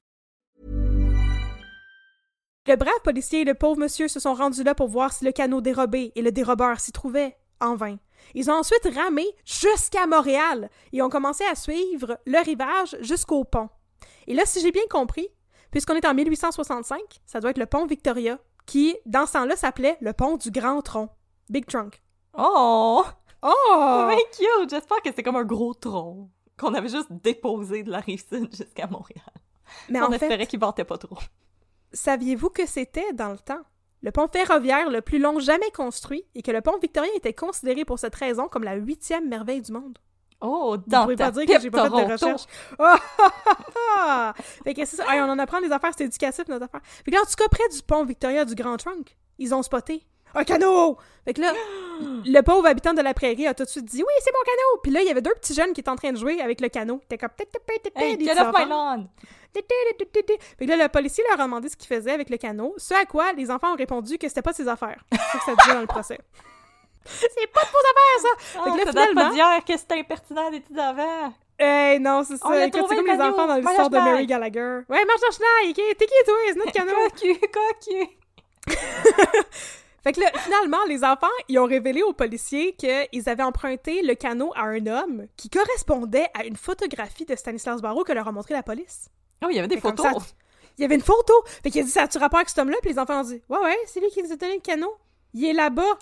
le brave policier et le pauvre monsieur se sont rendus là pour voir si le canot dérobé et le dérobeur s'y trouvaient. En vain. Ils ont ensuite ramé jusqu'à Montréal et ont commencé à suivre le rivage jusqu'au pont. Et là, si j'ai bien compris, puisqu'on est en mille huit cent soixante-cinq, ça doit être le pont Victoria, qui, dans ce temps-là, s'appelait le pont du Grand Tronc. Big Trunk. Oh! Oh! Mais cute! J'espère que c'est comme un gros tronc qu'on avait juste déposé de la Rive-Sud jusqu'à Montréal. Mais On en espérait fait, qu'il ventait pas trop. saviez-vous que c'était, dans le temps, le pont ferroviaire le plus long jamais construit et que le pont Victoria était considéré pour cette raison comme la huitième merveille du monde? Oh, Vous dans pouvez ta pas dire que j'ai pipe, pas fait de Toronto. recherche. Oh, ah, ah, ah. Fait que c'est ça. Hey, on en apprend des affaires, c'est éducatif, notre affaire. Fait que là, en tout cas, près du pont Victoria du Grand Trunk, ils ont spoté un canot! Fait que là, le pauvre habitant de la prairie a tout de suite dit « Oui, c'est mon canot! » Puis là, il y avait deux petits jeunes qui étaient en train de jouer avec le canot. T'es comme... Hey, des get petits off my enfants. lawn! Fait que là, le policier leur a demandé ce qu'il faisait avec le canot, ce à quoi les enfants ont répondu que c'était pas de ses affaires. C'est ça que ça disait dans le procès. C'est pas de vos affaires, ça! Oh, Fait que là, ça date finalement... pas d'hier que c'était impertinent des petits avant. Hey, non, c'est ça. On a Écoute, trouvé c'est comme le les canot. enfants dans Marche l'histoire de à Mary chenaille. Gallagher. Ouais, marche à chenaille, ok? T'es qui, toi? C'est notre canot. Cocu, cocu. Fait Fait que là, finalement, les enfants, ils ont révélé aux policiers qu'ils avaient emprunté le canot à un homme qui correspondait à une photographie de Stanislas Barreau que leur a montré la police. Oh, il y avait des Fait comme photos! ça, il y avait une photo! Fait qu'il a dit, ça a-tu rapport avec cet homme-là? Puis les enfants ont dit, ouais, ouais, c'est lui qui nous a donné le canot. Il est là-bas.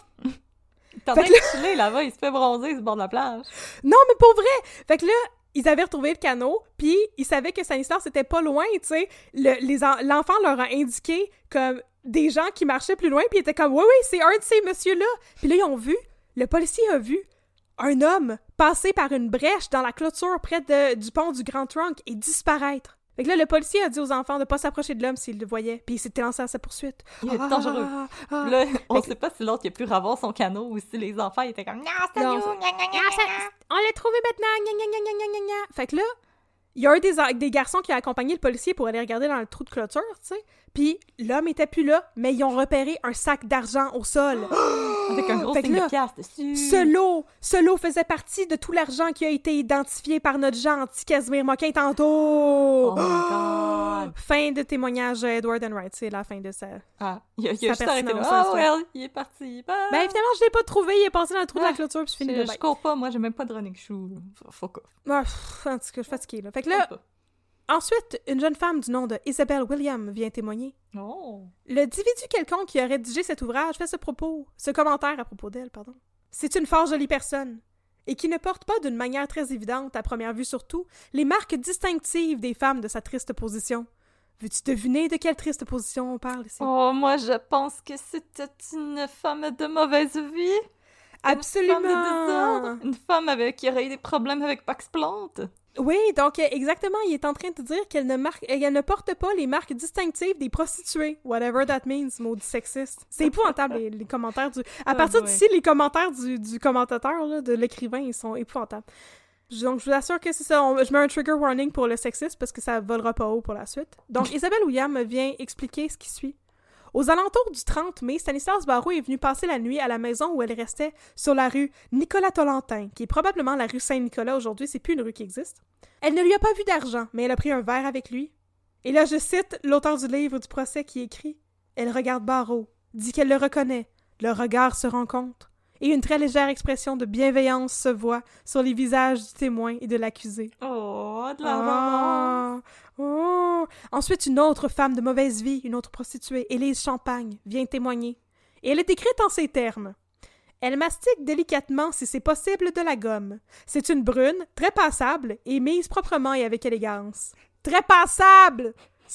T'en train de chiller là-bas, il se fait bronzer sur le bord de la plage. Non, mais pour vrai! Fait que là, ils avaient retrouvé le canot, puis ils savaient que Stanislas était pas loin, tu sais. Le, les en- l'enfant leur a indiqué comme des gens qui marchaient plus loin, puis ils étaient comme « Oui, oui, c'est un de ces messieurs-là! » Puis là, ils ont vu, le policier a vu un homme passer par une brèche dans la clôture près de, du pont du Grand Trunk et disparaître. Fait que là, le policier a dit aux enfants de pas s'approcher de l'homme s'il le voyait, puis il s'était lancé à sa poursuite. Il est Ah, dangereux. ah. Là, on Fait sait pas si l'autre il a pu revoir son canot ou si les enfants étaient comme « Non, c'est Non, nous! ça- gna, gna, gna, Ah, ça- gna. on l'a trouvé maintenant! Gna, gna, gna, gna, gna, gna. Fait que là, il y a un des, des garçons qui a accompagné le policier pour aller regarder dans le trou de clôture, tu sais. Puis l'homme était plus là, mais ils ont repéré un sac d'argent au sol. Avec un gros Fait que signe là, de piastre dessus. Ce lot, ce lot faisait partie de tout l'argent qui a été identifié par notre gentil Casimir Moquin tantôt. Oh my God! Fin de témoignage de Edward Enright, c'est la fin de ça. Ah, il a, il a Sa juste arrêté là. pertinence, Ah, ça, well, il est parti. Bye. Ben finalement, je l'ai pas trouvé, il est passé dans le trou de Ah, la clôture puis je finis je, de je bête. cours pas, moi, j'ai même pas de running shoe. là. F- Fuck off. Ah, pff, en tout cas, je suis fatiguée, là. Fait que Je là, cours ensuite, une jeune femme du nom de Isabelle William vient témoigner. pas. Oh! Le individu quelconque qui a rédigé cet ouvrage fait ce propos, ce commentaire à propos d'elle, pardon. C'est une fort jolie personne, et qui ne porte pas d'une manière très évidente, à première vue surtout, les marques distinctives des femmes de sa triste position. Veux-tu deviner de quelle triste position on parle ici? Oh, moi, je pense que c'était une femme de mauvaise vie. Absolument! Une femme de désordre. Une femme avec, qui aurait eu des problèmes avec Pax Plante. Oui, donc euh, exactement, il est en train de dire qu'elle ne marque, elle ne porte pas les marques distinctives des prostituées, whatever that means, maudit sexiste. C'est épouvantable les, les commentaires du. À Oh partir boy. d'ici, les commentaires du, du commentateur là, de l'écrivain, ils sont épouvantables. Donc je vous assure que c'est ça. On- je mets un trigger warning pour le sexisme parce que ça volera pas haut pour la suite. Donc Isabelle William vient expliquer ce qui suit. Aux alentours du trente mai, Stanislas Barreau est venu passer la nuit à la maison où elle restait, sur la rue Nicolas-Tolentin, qui est probablement la rue Saint-Nicolas aujourd'hui, c'est plus une rue qui existe. Elle ne lui a pas vu d'argent, mais elle a pris un verre avec lui. Et là, je cite l'auteur du livre du procès qui écrit « Elle regarde Barreau, dit qu'elle le reconnaît, le regard se rencontre, et une très légère expression de bienveillance se voit sur les visages du témoin et de l'accusé. » Oh, de la romance. Ah, oh. Ensuite, une autre femme de mauvaise vie, une autre prostituée, Élise Champagne, vient témoigner. Et elle est écrite en ces termes. Elle mastique délicatement, si c'est possible, de la gomme. C'est une brune, très passable, et mise proprement et avec élégance. Très passable!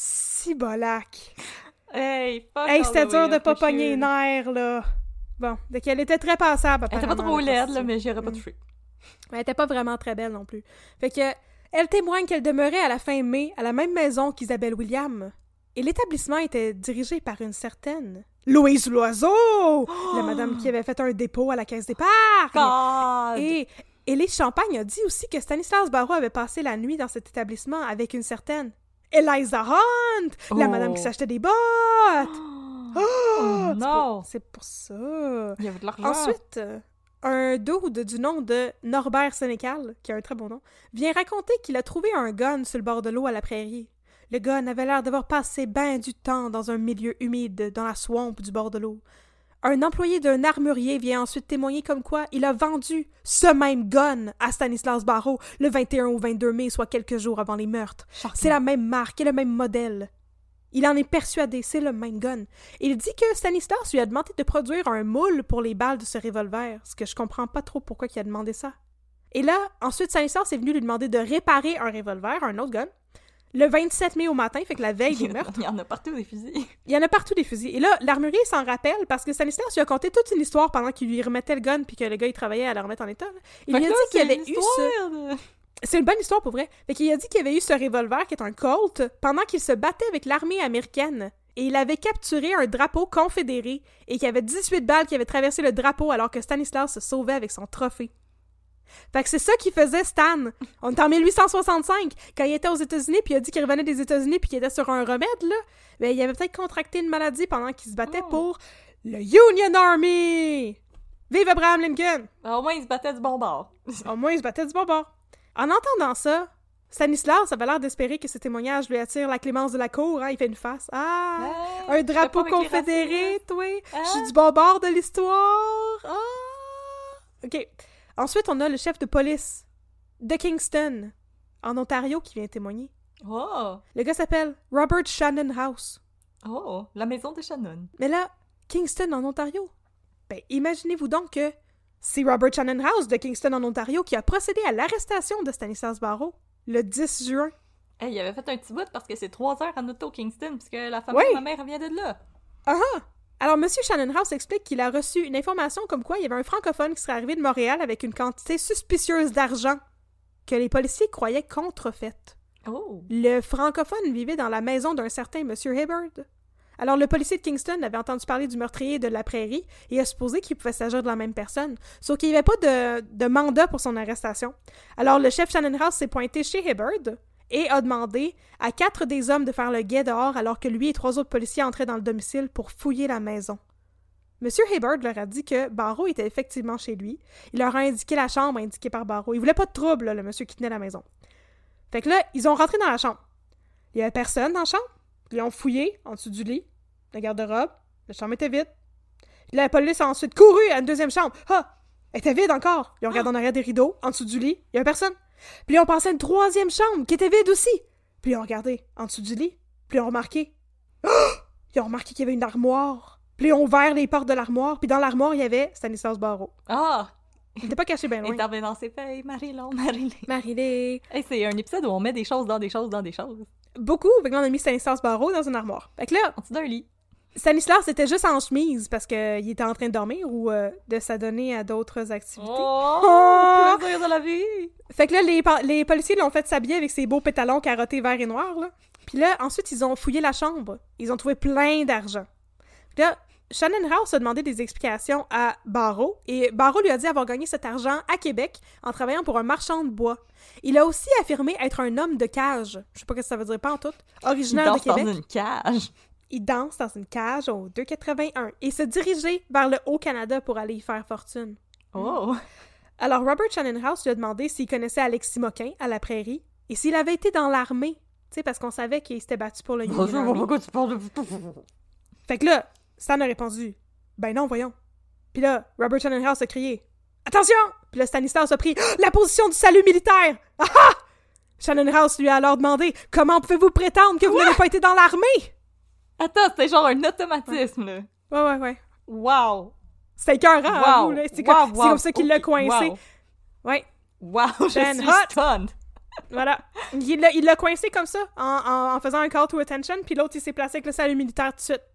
Cibolac! Hey, fuck Hey, all c'était the dur way de up pas the pogner les shoe. nerfs, là. Bon, donc elle était très passable, Elle était pas apparemment, trop la laide, là, prostituée. mais j'y aurais pas Mm. touché. Elle était pas vraiment très belle non plus. Fait que, elle témoigne qu'elle demeurait à la fin mai à la même maison qu'Isabelle William. Et l'établissement était dirigé par une certaine Louise Loiseau, la madame qui avait fait un dépôt à la caisse d'épargne. God! Et Élise Champagne a dit aussi que Stanislas Barreau avait passé la nuit dans cet établissement avec une certaine Eliza Hunt, la Oh. madame qui s'achetait des bottes. Oh, C'est non! pour- C'est pour ça. Il y avait de l'argent. Ensuite, euh, un dude du nom de Norbert Sénécal, qui a un très bon nom, vient raconter qu'il a trouvé un gun sur le bord de l'eau à la prairie. Le gun avait l'air d'avoir passé ben du temps dans un milieu humide, dans la swamp du bord de l'eau. Un employé d'un armurier vient ensuite témoigner comme quoi il a vendu ce même gun à Stanislas Barreau le vingt et un ou vingt-deux mai, soit quelques jours avant les meurtres. C'est la même marque et le même modèle. Il en est persuadé, c'est le même gun. Il dit que Stanislas lui a demandé de produire un moule pour les balles de ce revolver, ce que je comprends pas trop pourquoi il a demandé ça. Et là, ensuite, Stanislas est venu lui demander de réparer un revolver, un autre gun, le vingt-sept mai au matin, fait que la veille des meurtres. Il y en a partout des fusils. Il y en a partout des fusils. Et là, l'armurier s'en rappelle parce que Stanislas lui a conté toute une histoire pendant qu'il lui remettait le gun puis que le gars, il travaillait à le remettre en état. là. Il Fait lui a que dit là, qu'il c'est avait une eu ce... histoire de- C'est une bonne histoire pour vrai. Fait qu'il a dit qu'il avait eu ce revolver qui est un Colt pendant qu'il se battait avec l'armée américaine. Et il avait capturé un drapeau confédéré et qu'il y avait dix-huit balles qui avaient traversé le drapeau alors que Stanislas se sauvait avec son trophée. Fait que c'est ça qu'il faisait Stan. On est en mille huit cent soixante-cinq, quand il était aux États-Unis puis il a dit qu'il revenait des États-Unis puis qu'il était sur un remède, là. Ben, il avait peut-être contracté une maladie pendant qu'il se battait Oh. pour le Union Army! Vive Abraham Lincoln! Au moins, il se battait du bon bord. Au moins, il se battait du bon bord. En entendant ça, Stanislas avait l'air d'espérer que ce témoignage lui attire la clémence de la cour, hein? Il fait une face. Ah! Hey, un drapeau confédéré, toi! Hein? Je suis du bon bord de l'histoire! Ah! OK. Ensuite, on a le chef de police de Kingston, en Ontario, qui vient témoigner. Oh! Le gars s'appelle Robert Shannon House. Oh! La maison de Shannon. Mais là, Kingston, en Ontario. Ben, imaginez-vous donc que c'est Robert Shannon House de Kingston, en Ontario, qui a procédé à l'arrestation de Stanislas Barrault le dix juin. Hey, il avait fait un petit bout parce que c'est trois heures en auto Kingston, puisque la famille Oui. de ma mère vient de là. Ah ah! Alors, M. Shannon House explique qu'il a reçu une information comme quoi il y avait un francophone qui serait arrivé de Montréal avec une quantité suspicieuse d'argent que les policiers croyaient contrefaite. Oh! Le francophone vivait dans la maison d'un certain M. Hibbard. Alors, le policier de Kingston avait entendu parler du meurtrier de la Prairie et a supposé qu'il pouvait s'agir de la même personne, sauf qu'il n'y avait pas de, de mandat pour son arrestation. Alors, le chef Shannon House s'est pointé chez Hibbard et a demandé à quatre des hommes de faire le guet dehors alors que lui et trois autres policiers entraient dans le domicile pour fouiller la maison. M. Hibbard leur a dit que Barrault était effectivement chez lui. Il leur a indiqué la chambre indiquée par Barrault. Il voulait pas de trouble, là, le monsieur qui tenait la maison. Fait que là, ils ont rentré dans la chambre. Il y avait personne dans la chambre. Ils ont fouillé en dessous du lit, le garde-robe. La chambre était vide. La police a ensuite couru à une deuxième chambre. Ah! Elle était vide encore. Ils ont regardé en arrière des rideaux, en dessous du lit. Il y avait personne. Puis ils ont passé à une troisième chambre qui était vide aussi. Puis ils ont regardé en dessous du lit. Puis ils ont remarqué. Ah! Ils ont remarqué qu'il y avait une armoire. Puis ils ont ouvert les portes de l'armoire. Puis dans l'armoire, il y avait Stanislas Barrault. Ah! Il était pas caché bien loin. Il était dans ses feuilles, Marie-Laure, Marie-Laure. Marie-Lé. Hey, c'est un épisode où on met des choses dans des choses dans des choses. Beaucoup. Fait que là, on a mis Stanislas Barrault dans une armoire. Fait que là, En dessous d'un lit. Stanislas était juste en chemise parce qu'il était en train de dormir ou euh, de s'adonner à d'autres activités. Oh! Oh! Plaisir de la vie! Fait que là, les, les policiers l'ont fait s'habiller avec ses beaux pétalons carottés verts et noirs, là. Puis là, ensuite, ils ont fouillé la chambre. Ils ont trouvé plein d'argent. Là, Shannon House a demandé des explications à Barrault, et Barrault lui a dit avoir gagné cet argent à Québec en travaillant pour un marchand de bois. Il a aussi affirmé être un homme de cage. Je sais pas ce que ça veut dire, pas en tout. Originaire Il de Québec. dans une cage. Il danse dans une cage au deux quatre-vingt-un et se dirigeait vers le Haut-Canada pour aller y faire fortune. Oh! Alors, Robert Shannon House lui a demandé s'il connaissait Alexis Moquin à la Prairie et s'il avait été dans l'armée. Tu sais, parce qu'on savait qu'il s'était battu pour le Union Army. Pourquoi tu parles de... Fait que là, Stan a répondu « Ben non, voyons. » Puis là, Robert Shannon House a crié « Attention! » Puis là, Stanislas a pris « La position du salut militaire! » Ah ah! Shannon House lui a alors demandé « Comment pouvez-vous prétendre que vous n'avez pas été dans l'armée? » Attends, c'était genre un automatisme, là. Ouais, ouais, ouais. Wow! C'était écœurant, Wow. à vous, là. C'est comme, Wow, c'est wow. comme ça qu'il l'a Ok, coincé. wow. Ouais, Wow, je Ben suis hot. stunned! voilà. Il l'a, il l'a coincé comme ça, en, en, en faisant un call to attention, puis l'autre, il s'est placé avec le salut militaire tout de suite.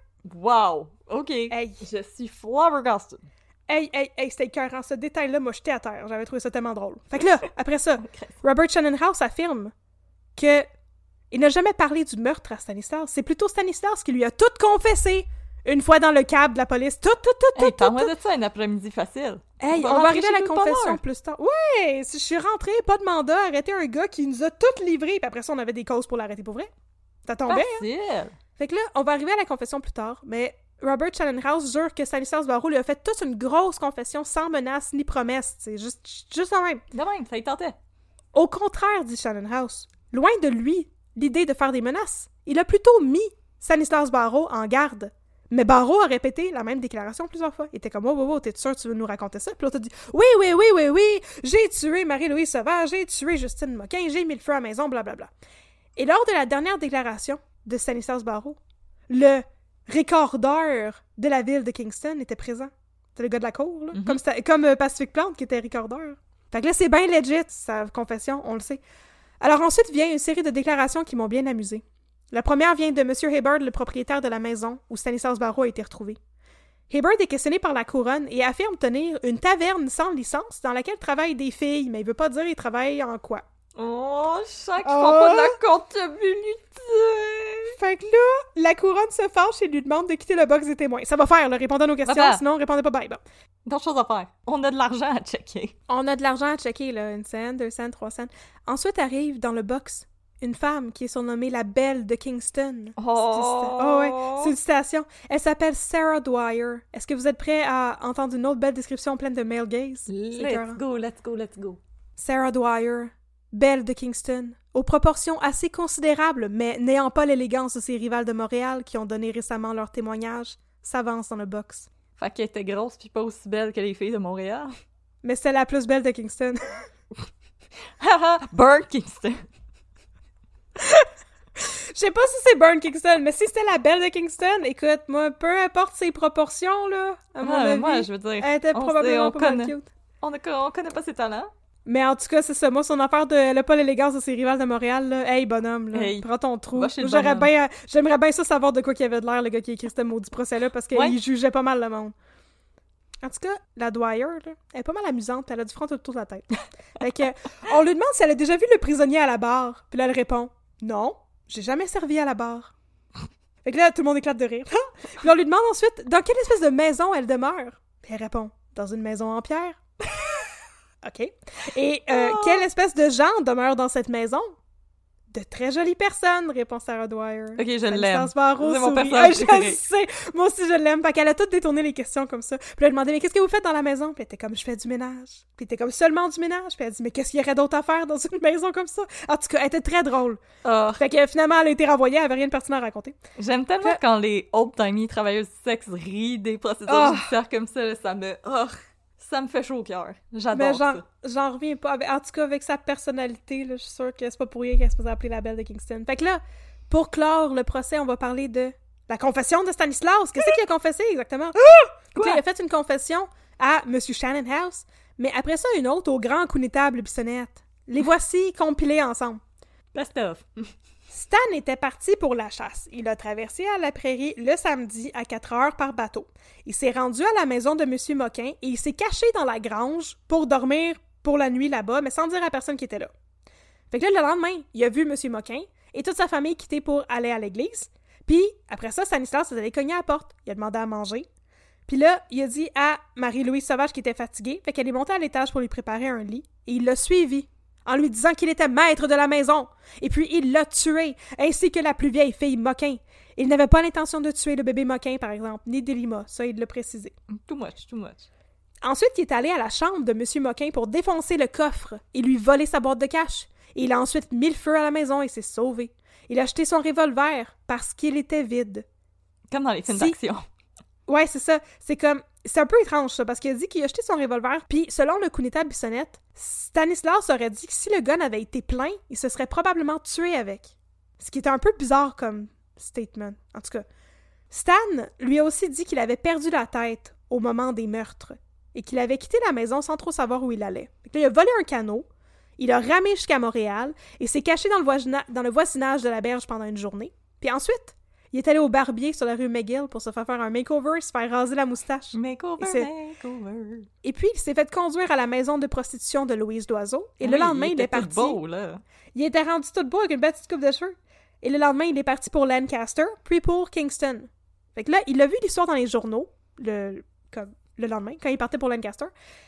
Wow! OK. Hey. Je suis flabbergasted. Hey, hey, hey, c'était écœurant. Ce détail-là m'a jeté à terre. J'avais trouvé ça tellement drôle. Fait que là, après ça, Robert Shannon House affirme que il n'a jamais parlé du meurtre à Stanislas. C'est plutôt Stanislas qui lui a tout confessé une fois dans le cab de la police. Tout, tout, tout, Hey, tout, parle-moi tout. de ça un après-midi facile. Hey, va on va rentrer arriver à chez la nous de confession bonheur. plus tard. Ouais, si je suis rentrée, pas de mandat, arrêter un gars qui nous a toutes livrées, puis après ça, on avait des causes pour l'arrêter pour vrai. Ça tombait, hein? Facile! Fait que là, on va arriver à la confession plus tard, mais Robert Shannon House jure que Stanislas Barrault lui a fait toute une grosse confession sans menace ni promesse. C'est juste, juste en même. De même, ça y tentait. Au contraire, dit Shannon House, loin de lui l'idée de faire des menaces. Il a plutôt mis Stanislas Barrault en garde. Mais Barrault a répété la même déclaration plusieurs fois. Il était comme « Oh, oh, oh, t'es sûr que tu veux nous raconter ça? » Puis l'autre a dit « Oui, oui, oui, oui, oui, j'ai tué Marie-Louise Sauvage, j'ai tué Justine Moquin, j'ai mis le feu à la maison, blablabla. » Et lors de la dernière déclaration de Stanislas Barrault, le recordeur de la ville de Kingston était présent. C'était le gars de la cour, là. Mm-hmm. Comme, sta- comme euh, Pacific Plante qui était recordeur. Fait que là, c'est bien legit, sa confession, on le sait. Alors ensuite vient une série de déclarations qui m'ont bien amusée. La première vient de M. Hibbard, le propriétaire de la maison où Stanislas Barrault a été retrouvé. Hibbard est questionné par la couronne et affirme tenir une taverne sans licence dans laquelle travaillent des filles, mais il veut pas dire il travaille en quoi. Oh, je sens qu'ils Oh. font pas de la comptabilité! Fait que là, la couronne se fâche et lui demande de quitter le box des témoins. Ça va faire, là, répondez à nos questions, Va-t'en. sinon répondez pas bye. Bon. D'autres choses à faire. On a de l'argent à checker. On a de l'argent à checker, là, une scène, deux scènes, trois scènes. Ensuite arrive dans le box une femme qui est surnommée la Belle de Kingston. Oh! C'est, oh ouais, c'est une citation. Elle s'appelle Sarah Dwyer. Est-ce que vous êtes prêts à entendre une autre belle description pleine de male gaze? C'est Let's écœurant. go, let's go, let's go. Sarah Dwyer Belle de Kingston, aux proportions assez considérables, mais n'ayant pas l'élégance de ses rivales de Montréal qui ont donné récemment leur témoignage, s'avance dans le box. Fait qu'elle était grosse pis pas aussi belle que les filles de Montréal. Mais c'était la plus belle de Kingston. Haha! Burn Kingston! Je sais pas si c'est Burn Kingston, mais si c'était la belle de Kingston, écoute, moi, peu importe ses proportions, là, à mon Ah, avis, moi, je veux dire, elle était on probablement sait, on pas mal connaît. cute. On, a, on connaît pas ses talents. Mais en tout cas, c'est ça. Moi, son affaire de elle a pas l'élégance de ses rivales de Montréal, là. Hey, bonhomme, là. Hey. Prends ton trou. Va chez le J'aurais bonhomme. bien, j'aimerais bien ça savoir de quoi qu'il avait de l'air, le gars qui a écrit ce maudit procès-là, parce qu'il Ouais. jugeait pas mal le monde. En tout cas, la Dwyer, là, elle est pas mal amusante. Elle a du front tout autour de la tête. Fait que, on lui demande si elle a déjà vu le prisonnier à la barre. Puis là, elle répond « Non, j'ai jamais servi à la barre. » Fait que là, tout le monde éclate de rire. Puis là, on lui demande ensuite dans quelle espèce de maison elle demeure. Puis elle répond « Dans une maison en pierre. » OK. Et euh, Oh. quelle espèce de gens demeure dans cette maison? De très jolies personnes, répond Sarah Dwyer. Ok, je Stanislas l'aime. Barrault C'est mon sourit. personnage Ah, je préféré. sais! Moi aussi, je l'aime. Fait qu'elle a tout détourné les questions comme ça. Puis elle a demandé « Mais qu'est-ce que vous faites dans la maison? » Puis elle était comme « Je fais du ménage. » Puis elle était comme « Seulement du ménage? » Puis elle dit « Mais qu'est-ce qu'il y aurait d'autre à faire dans une maison comme ça? » En tout cas, elle était très drôle. Oh, Fait que finalement, elle a été renvoyée, elle avait rien de pertinent à raconter. j'aime tellement Fait- quand les old-timey travailleuses du sexe rient des procédures Oh. judiciaires comme ça, là, ça me... Oh, ça me fait chaud au cœur. Mais J'adore j'en, ça. j'en reviens pas. Avec- en tout cas, avec sa personnalité, là, je suis sûre que c'est pas pour rien qu'elle se faisait appeler la Belle de Kingston. Fait que là, pour clore le procès, on va parler de la confession de Stanislas. Qu'est-ce qu'il a confessé exactement? Quoi? Il a fait une confession à M. Shannonhouse, mais après ça, une autre au grand connétable Bissonnette. Les voici compilés ensemble. Best of. Stan était parti pour la chasse. Il a traversé à la prairie le samedi à quatre heures par bateau. Il s'est rendu à la maison de M. Moquin et il s'est caché dans la grange pour dormir pour la nuit là-bas, mais sans dire à personne qui était là. Fait que là, le lendemain, il a vu M. Moquin et toute sa famille quitter pour aller à l'église. Puis, après ça, Stanislas est allé cogner à la porte. Il a demandé à manger. Puis là, il a dit à Marie-Louise Sauvage qui était fatiguée, fait qu'elle est montée à l'étage pour lui préparer un lit, et il l'a suivi, en lui disant qu'il était maître de la maison. Et puis, il l'a tué, ainsi que la plus vieille fille Moquin. Il n'avait pas l'intention de tuer le bébé Moquin, par exemple, ni Delima, ça, il l'a précisé. Too much, too much. Ensuite, il est allé à la chambre de M. Moquin pour défoncer le coffre et lui voler sa boîte de cash. Et il a ensuite mis le feu à la maison et s'est sauvé. Il a jeté son revolver parce qu'il était vide. Comme dans les films Si- d'action. Ouais, c'est ça. C'est comme... C'est un peu étrange, ça, parce qu'il a dit qu'il a jeté son revolver, puis selon le connétable Bissonnette, Stanislas aurait dit que si le gun avait été plein, il se serait probablement tué avec. Ce qui était un peu bizarre comme statement. En tout cas, Stan lui a aussi dit qu'il avait perdu la tête au moment des meurtres et qu'il avait quitté la maison sans trop savoir où il allait. Fait que là, il a volé un canot, il a ramé jusqu'à Montréal et s'est caché dans le, voisina- dans le voisinage de la berge pendant une journée. Puis ensuite, il est allé au barbier sur la rue McGill pour se faire faire un makeover et se faire raser la moustache. Makeover, Et c'est- makeover. Et puis, il s'est fait conduire à la maison de prostitution de Louise Doiseau. Et le Oui, lendemain, il, était est tout parti. beau, là. Il était rendu tout beau avec une petite coupe de cheveux. Et le lendemain, il est parti pour Lancaster, puis pour Kingston. Fait que là, il a vu l'histoire dans les journaux, le, comme, le lendemain, quand il partait pour Lancaster.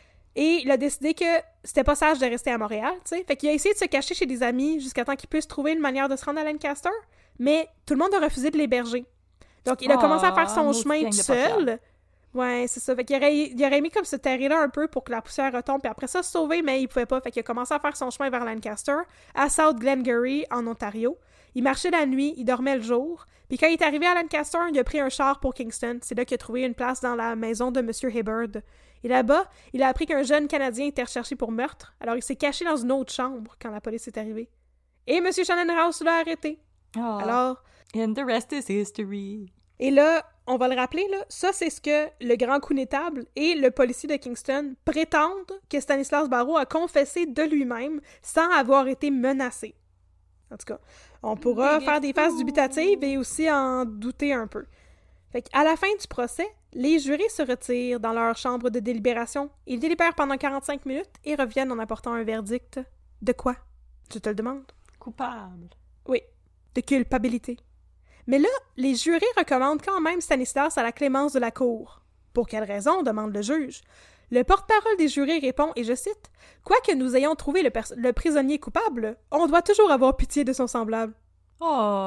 Et il a décidé que c'était pas sage de rester à Montréal, tu sais. Fait qu'il a essayé de se cacher chez des amis jusqu'à temps qu'il puisse trouver une manière de se rendre à Lancaster. Mais tout le monde a refusé de l'héberger. Donc, il a Oh, commencé à faire son maudite chemin gang tout de pas fiables. seul. Ouais, c'est ça. Fait qu'il aurait, il aurait aimé comme se terrer là un peu pour que la poussière retombe, puis après ça, se sauver, mais il pouvait pas. Fait qu'il a commencé à faire son chemin vers Lancaster, à South Glengarry, en Ontario. Il marchait la nuit, il dormait le jour. Puis quand il est arrivé à Lancaster, il a pris un char pour Kingston. C'est là qu'il a trouvé une place dans la maison de M. Hibberd. Et là-bas, il a appris qu'un jeune Canadien était recherché pour meurtre. Alors il s'est caché dans une autre chambre quand la police est arrivée. Et M. Shannonhouse l'a arrêté. Oh. Alors... And the rest is history. Et là, on va le rappeler, là, ça, c'est ce que le grand connétable et le policier de Kingston prétendent que Stanislas Barrault a confessé de lui-même sans avoir été menacé. En tout cas, on pourra Des faire des phases fous. dubitatives et aussi en douter un peu. Fait qu'à la fin du procès, les jurés se retirent dans leur chambre de délibération. Ils délibèrent pendant quarante-cinq minutes et reviennent en apportant un verdict. De quoi? Je te le demande. Coupable. Oui, de culpabilité. Mais là, les jurés recommandent quand même Stanislas à la clémence de la cour. Pour quelle raison, demande le juge. Le porte-parole des jurés répond, et je cite, « Quoique nous ayons trouvé le, pers- le prisonnier coupable, on doit toujours avoir pitié de son semblable. Oh, »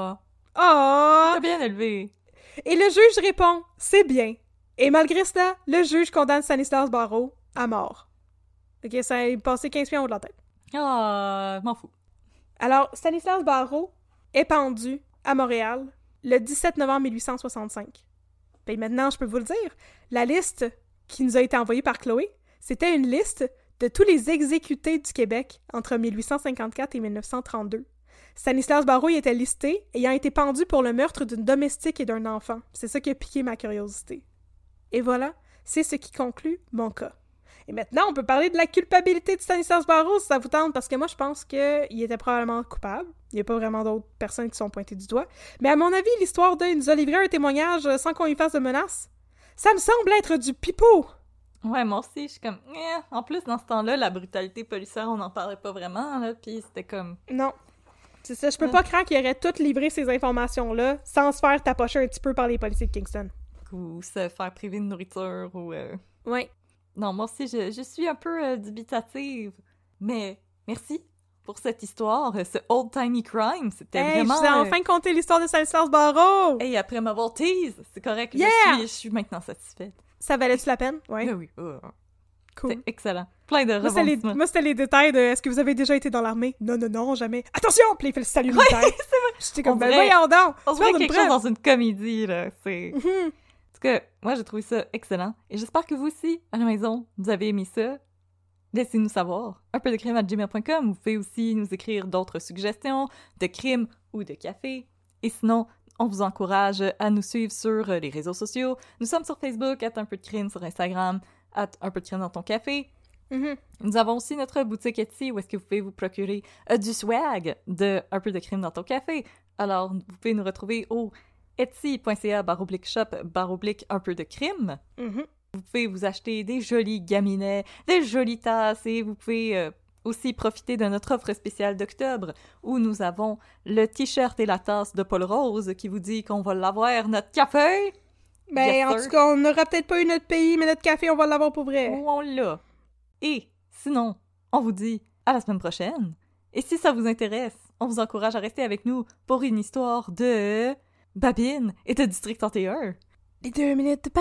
Oh! t'as bien élevé. Et le juge répond, « C'est bien. » Et malgré cela, le juge condamne Stanislas Barrault à mort. Ok, ça a passé quinze pieds en haut de la tête. Ah, m'en fous. Alors, Stanislas Barrault est pendu à Montréal le dix-sept novembre mille huit cent soixante-cinq. Puis maintenant, je peux vous le dire, la liste qui nous a été envoyée par Chloé, c'était une liste de tous les exécutés du Québec entre mille huit cent cinquante-quatre et mille neuf cent trente-deux. Stanislas Barrault y était listé, ayant été pendu pour le meurtre d'une domestique et d'un enfant. C'est ça qui a piqué ma curiosité. Et voilà, c'est ce qui conclut mon cas. Et maintenant, on peut parler de la culpabilité de Stanislas Barrault, si ça vous tente, parce que moi, je pense qu'il était probablement coupable. Il n'y a pas vraiment d'autres personnes qui sont pointées du doigt. Mais à mon avis, l'histoire de « il nous a livré un témoignage sans qu'on lui fasse de menaces », ça me semble être du pipeau! Ouais, moi aussi, je suis comme... Eh. En plus, dans ce temps-là, la brutalité policière, on n'en parlait pas vraiment, là, puis c'était comme... Non. C'est ça, je peux pas croire qu'il aurait tout livré ces informations-là sans se faire tapocher un petit peu par les policiers de Kingston. Ou se faire priver de nourriture, ou... Euh... Ouais. Non, moi aussi, je, je suis un peu euh, dubitative. Mais merci pour cette histoire, ce old-timey crime. C'était hey, vraiment... je vous ai enfin euh... conté l'histoire de Stanislas Barrault! Hey, après m'avoir tease, c'est correct. Yeah! Je, suis, je suis maintenant satisfaite. Ça valait-tu la peine? Ouais. Oui, oui. Oh. Cool. C'était excellent. Plein de moi, c'était les, moi, c'était les détails de « Est-ce que vous avez déjà été dans l'armée? » Non, non, non, jamais. Attention! Puis il fait le salut militaire. Oui, c'est vrai. J'étais comme, on ben dirait, voyons donc! On dirait quelque chose dans une comédie, là. C'est... Mm-hmm. En tout cas, moi, j'ai trouvé ça excellent. Et j'espère que vous aussi, à la maison, vous avez aimé ça. Laissez-nous savoir. un peu de crime arobase gmail point com. Vous pouvez aussi nous écrire d'autres suggestions de crimes ou de café. Et sinon, on vous encourage à nous suivre sur les réseaux sociaux. Nous sommes sur Facebook, at un peu de crime, sur Instagram, at un peu de crime dans ton café. Mm-hmm. Nous avons aussi notre boutique Etsy où est-ce que vous pouvez vous procurer euh, du swag de un peu de crime dans ton café. Alors, vous pouvez nous retrouver au etsy.ca baroblique shop baroblique un peu de crime. Mm-hmm. Vous pouvez vous acheter des jolis gaminets, des jolies tasses et vous pouvez euh, aussi profiter de notre offre spéciale d'octobre où nous avons le t-shirt et la tasse de Paul Rose qui vous dit qu'on va l'avoir, notre café! Ben, yes, en tout cas, on n'aura peut-être pas eu notre pays, mais notre café, on va l'avoir pour vrai. Oh, on l'a! Et sinon, on vous dit à la semaine prochaine. Et si ça vous intéresse, on vous encourage à rester avec nous pour une histoire de... Babine et de District trente et un. Les deux minutes de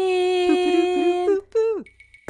Babine! Pou, pou, pou, pou.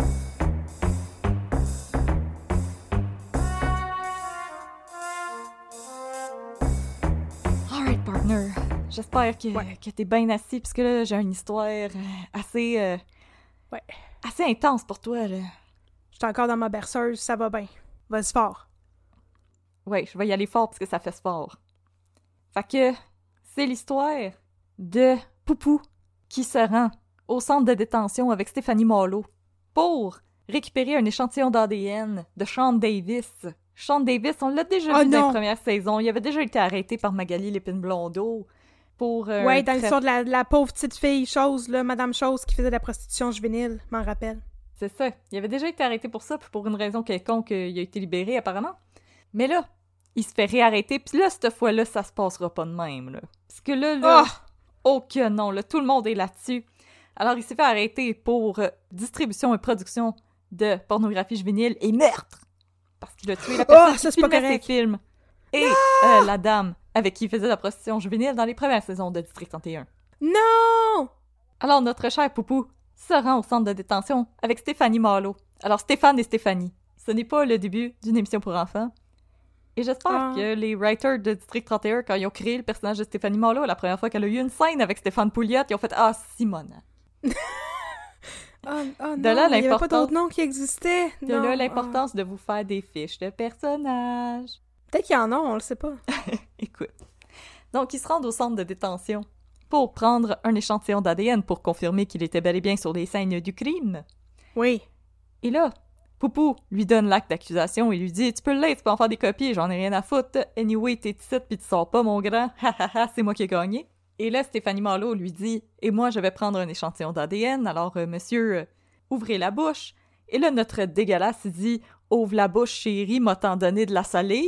Alright, partner. J'espère que, ouais. que t'es bien assis, parce que là, j'ai une histoire assez... Euh, ouais. assez intense pour toi, là. J'étais encore dans ma berceuse, ça va bien. Vas-y fort. Ouais, je vais y aller fort, parce que ça fait fort. Fait que... c'est l'histoire de Poupou qui se rend au centre de détention avec Stéphanie Marleau pour récupérer un échantillon d'A D N de Sean Davis. Sean Davis, on l'a déjà oh vu non. dans la première saison. Il avait déjà été arrêté par Magali Lépine-Blondeau pour... Euh, ouais, dans tra... l'histoire de la, de la pauvre petite fille Chose, là, Madame Chose, qui faisait de la prostitution juvénile, m'en rappelle. C'est ça. Il avait déjà été arrêté pour ça, puis pour une raison quelconque, il a été libéré, apparemment. Mais là... il se fait réarrêter, puis là, cette fois-là, ça se passera pas de même, là. Parce que là, là, oh, oh que non, là, tout le monde est là-dessus. Alors, il s'est fait arrêter pour euh, distribution et production de pornographie juvénile et meurtre! Parce qu'il a tué la personne oh, ça, qui filmait ses correct. films. Et euh, la dame avec qui il faisait de la prostitution juvénile dans les premières saisons de District trente et un. Non! Alors, notre cher Poupou se rend au centre de détention avec Stéphanie Marleau. Alors, Stéphane et Stéphanie, ce n'est pas le début d'une émission pour enfants. Et j'espère ah. que les writers de District trente et un, quand ils ont créé le personnage de Stéphanie Marleau, la première fois qu'elle a eu une scène avec Stéphane Pouliot, ils ont fait « Ah, Simone! » Oh, oh de là, non, il n'y avait pas d'autres noms qui existaient. De non. là, l'importance oh. de vous faire des fiches de personnages. Peut-être qu'il y en a, on le sait pas. Écoute. Donc, ils se rendent au centre de détention pour prendre un échantillon d'A D N pour confirmer qu'il était bel et bien sur des scènes du crime. Oui. Et là, Poupou lui donne l'acte d'accusation et lui dit « Tu peux le lire, tu peux en faire des copies, j'en ai rien à foutre. Anyway, t'es ici pis tu sors pas, mon grand. Ha ha ha, c'est moi qui ai gagné. » Et là, Stéphanie Marleau lui dit « Et moi, je vais prendre un échantillon d'A D N, alors, euh, monsieur, euh, ouvrez la bouche. » Et là, notre dégueulasse dit « Ouvre la bouche, chérie, m'a t'en donné de la salive. »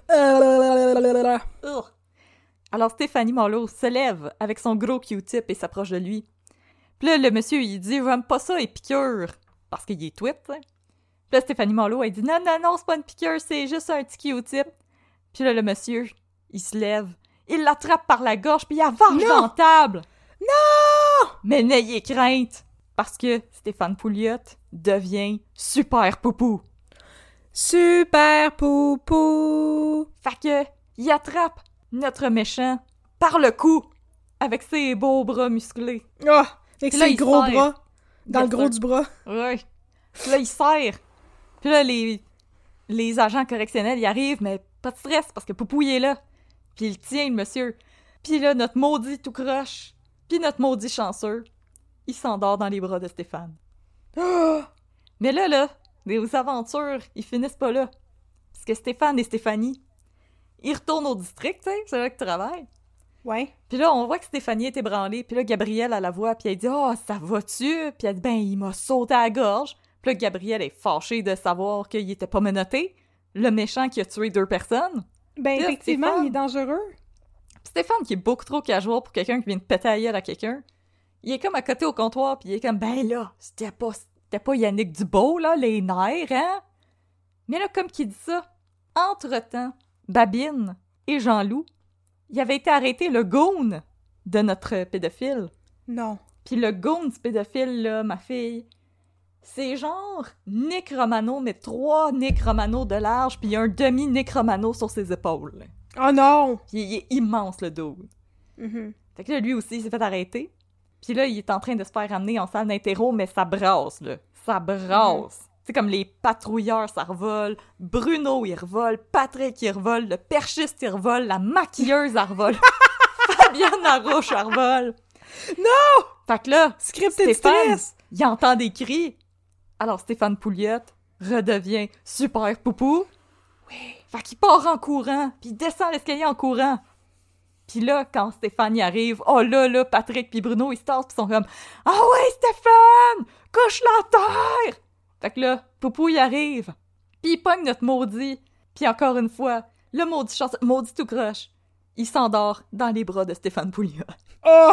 Alors, Stéphanie Marleau se lève avec son gros Q-tip et s'approche de lui. Puis là, le monsieur, il dit « J'aime pas ça, et piqûre. » Parce qu'il est tweet, hein. Puis là, Stéphanie Marleau, elle dit « Non, non, non, c'est pas une piqûre, c'est juste un petit Q-tip. » Puis là, le monsieur, il se lève, il l'attrape par la gorge, puis il avance dans la table. Non! Mais n'ayez crainte, parce que Stéphane Pouliot devient Super Poupou. Super Poupou! Fait que, il attrape notre méchant par le cou avec ses beaux bras musclés. Ah! Oh, avec Puis là, ses il gros serre. bras. Dans Yes, le gros sir. du bras. Ouais. Puis là, il serre. Puis là, les, les agents correctionnels, ils arrivent, mais pas de stress, parce que Poupou, il est là. Puis il tient, le monsieur. Puis là, notre maudit tout croche, puis notre maudit chanceux, il s'endort dans les bras de Stéphane. Oh! Mais là, là, les aventures, ils finissent pas là. Parce que Stéphane et Stéphanie, ils retournent au district, tu sais, c'est là qu'ils travaillent. Ouais. Puis là, on voit que Stéphanie est ébranlée. Puis là, Gabrielle, elle la voit, puis elle dit « Ah, oh, ça va-tu? » Puis elle dit « Ben, il m'a sauté à la gorge. » Puis là, Gabrielle est fâchée de savoir qu'il était pas menotté. Le méchant qui a tué deux personnes. Ben, Puis là, effectivement, Stéphane- il est dangereux. Puis Stéphane, qui est beaucoup trop casual pour quelqu'un qui vient de péter la gueule à quelqu'un, il est comme à côté au comptoir, puis il est comme « Ben là, c'était pas, c'était pas Yannick Dubeau, là, les nerfs, hein? » Mais là, comme qu'il dit ça, entre-temps, Babine et Jean-Loup, il avait été arrêté le goon de notre pédophile. Non. Puis le goon du pédophile, là, ma fille, c'est genre Nick Romano, mais trois Nick Romano de large, puis un demi-Nick Romano sur ses épaules. Oh non! Puis il est immense, le dude. Mhm. Fait que là, lui aussi, il s'est fait arrêter. Puis là, il est en train de se faire ramener en salle d'interro, mais ça brasse, là. Ça brasse. C'est comme les patrouilleurs, ça revole. Bruno, il revole. Patrick, il revole. Le perchiste, il revole. La maquilleuse, elle revole. Fabienne Larouche, elle revole. Non! Fait que là, Scripted Stéphane, stress! il entend des cris. Alors Stéphane Pouliot redevient super poupou. Oui. Fait qu'il part en courant, puis il descend l'escalier en courant. Puis là, quand Stéphane y arrive, oh là, là, Patrick puis Bruno, ils se tassent pis sont comme « Ah ouais, Stéphane! Couche la terre! » Fait que là, Poupou y arrive, puis il pogne notre maudit, puis encore une fois, le maudit chanceux, maudit tout croche, il s'endort dans les bras de Stéphane Pouliot. Oh!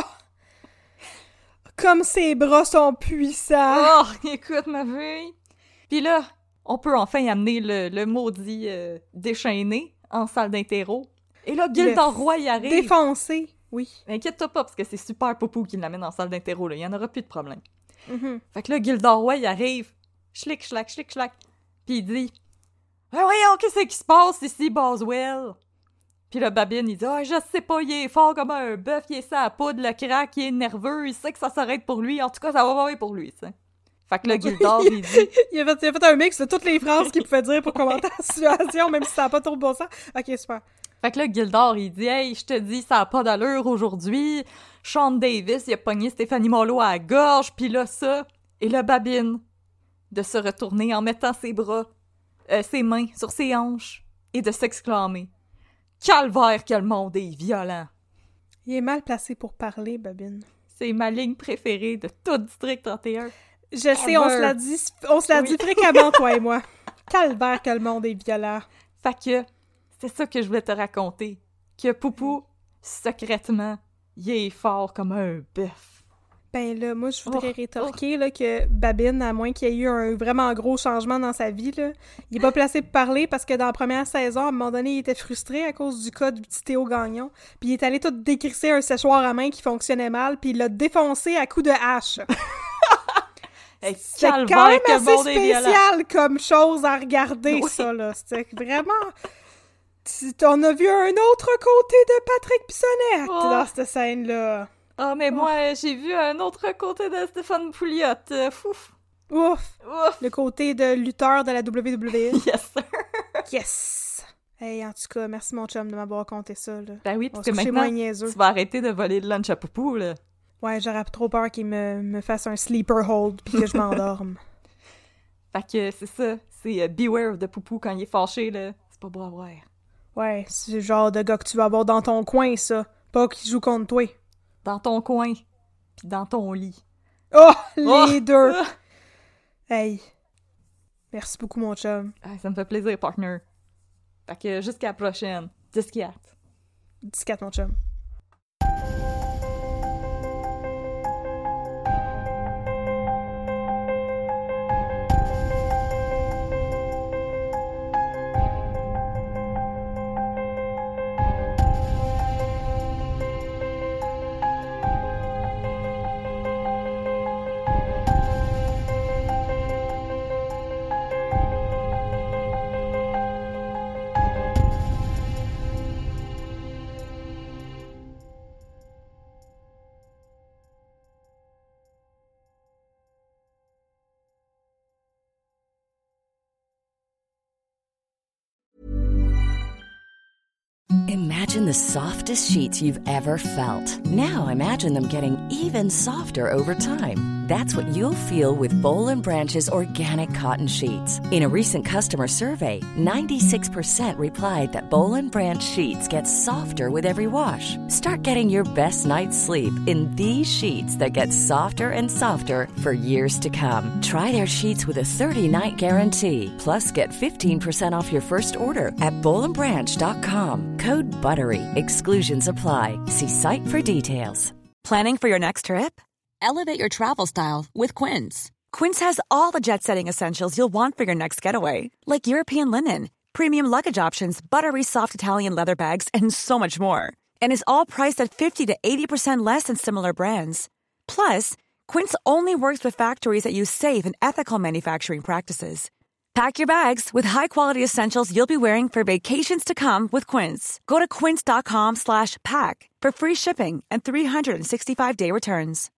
Comme ses bras sont puissants! Oh, écoute ma fille! Puis là, on peut enfin amener le, le maudit euh, déchaîné en salle d'interro. Et là, Gildor Roy y arrive. Défoncé, oui. Inquiète-toi pas, parce que c'est super Poupou qui l'amène en salle d'interro, là. Il y en aura plus de problème. Mhm. Fait que là, Gildor Roy y arrive. Schlick, schlack, schlick, schlack. Puis il dit « Ah voyons, qu'est-ce qui se passe ici, Boswell? » Puis là, Babine, il dit « Ah, je sais pas, il est fort comme un bœuf, il est ça à poudre, le crack, il est nerveux, il sait que ça s'arrête pour lui. En tout cas, ça va pas bien pour lui, tu sais. » Fait que là, Gildor, il dit il, a fait, il a fait un mix de toutes les phrases qu'il pouvait dire pour commenter la situation, même si ça n'a pas trop de bon sens. Ok, super. Fait que là, Gildor, il dit « Hey, je te dis, ça a pas d'allure aujourd'hui. Sean Davis, il a pogné Stéphanie Mollo à la gorge, puis là, ça. » Et là, Babine, de se retourner en mettant ses bras, euh, ses mains sur ses hanches, et de s'exclamer « Calvaire que le monde est violent! » Il est mal placé pour parler, Babine. C'est ma ligne préférée de tout District trente et un. Je sais, on se l'a dit, on se l'a Oui. dit fréquemment, toi et moi. Calvaire que le monde est violent. Fait que, c'est ça que je voulais te raconter. Que Poupou, secrètement, il est fort comme un bœuf. Ben là, moi, je voudrais Oh, rétorquer là, que Babine, à moins qu'il y ait eu un vraiment gros changement dans sa vie, là, il est pas placé pour parler parce que dans la première saison, à un moment donné, il était frustré à cause du cas du petit Théo Gagnon, puis il est allé tout décrisser un séchoir à main qui fonctionnait mal, puis il l'a défoncé à coups de hache. Hey, C'est quand calvaire même que le assez monde est violent. spécial comme chose à regarder, Oui. ça, là. C'était vraiment... Tu- On a vu un autre côté de Patrick Bissonnette Oh. dans cette scène-là. Ah, mais moi, j'ai vu un autre côté de Stéphane Pouliot. Euh, Fouf! Ouf! Ouf! Le côté de lutteur de la W W E. Yes, sir! Yes! Hey, en tout cas, merci mon chum de m'avoir raconté ça, là. Ben oui, On parce se que couche chez maintenant, moi niaiseux. tu vas arrêter de voler le lunch à Poupou, là. Ouais, j'aurais trop peur qu'il me, me fasse un sleeper hold puis que je m'endorme. Fait que c'est ça, c'est euh, beware de Poupou quand il est fâché, là. C'est pas beau à voir. Ouais, c'est le genre de gars que tu vas avoir dans ton coin, ça. Pas qu'il joue contre toi. Dans ton coin, pis dans ton lit. Oh! Les Oh! deux! Ah! Hey! Merci beaucoup, mon chum. Ah, ça me fait plaisir, partner. Fait que jusqu'à la prochaine. dix quatre. dix quatre, mon chum. imagine the softest sheets you've ever felt. Now imagine them getting even softer over time. That's what you'll feel with Boll and Branch's organic cotton sheets. In a recent customer survey, ninety-six percent replied that Boll and Branch sheets get softer with every wash. Start getting your best night's sleep in these sheets that get softer and softer for years to come. Try their sheets with a thirty-night guarantee. Plus, get fifteen percent off your first order at boll and branch dot com. Code BUTTERY. Exclusions apply. See site for details. Planning for your next trip? Elevate your travel style with Quince. Quince has all the jet-setting essentials you'll want for your next getaway, like European linen, premium luggage options, buttery soft Italian leather bags, and so much more. And is all priced at fifty to eighty percent less than similar brands. Plus, Quince only works with factories that use safe and ethical manufacturing practices. Pack your bags with high-quality essentials you'll be wearing for vacations to come with Quince. Go to quince dot com slash pack for free shipping and three sixty-five day returns.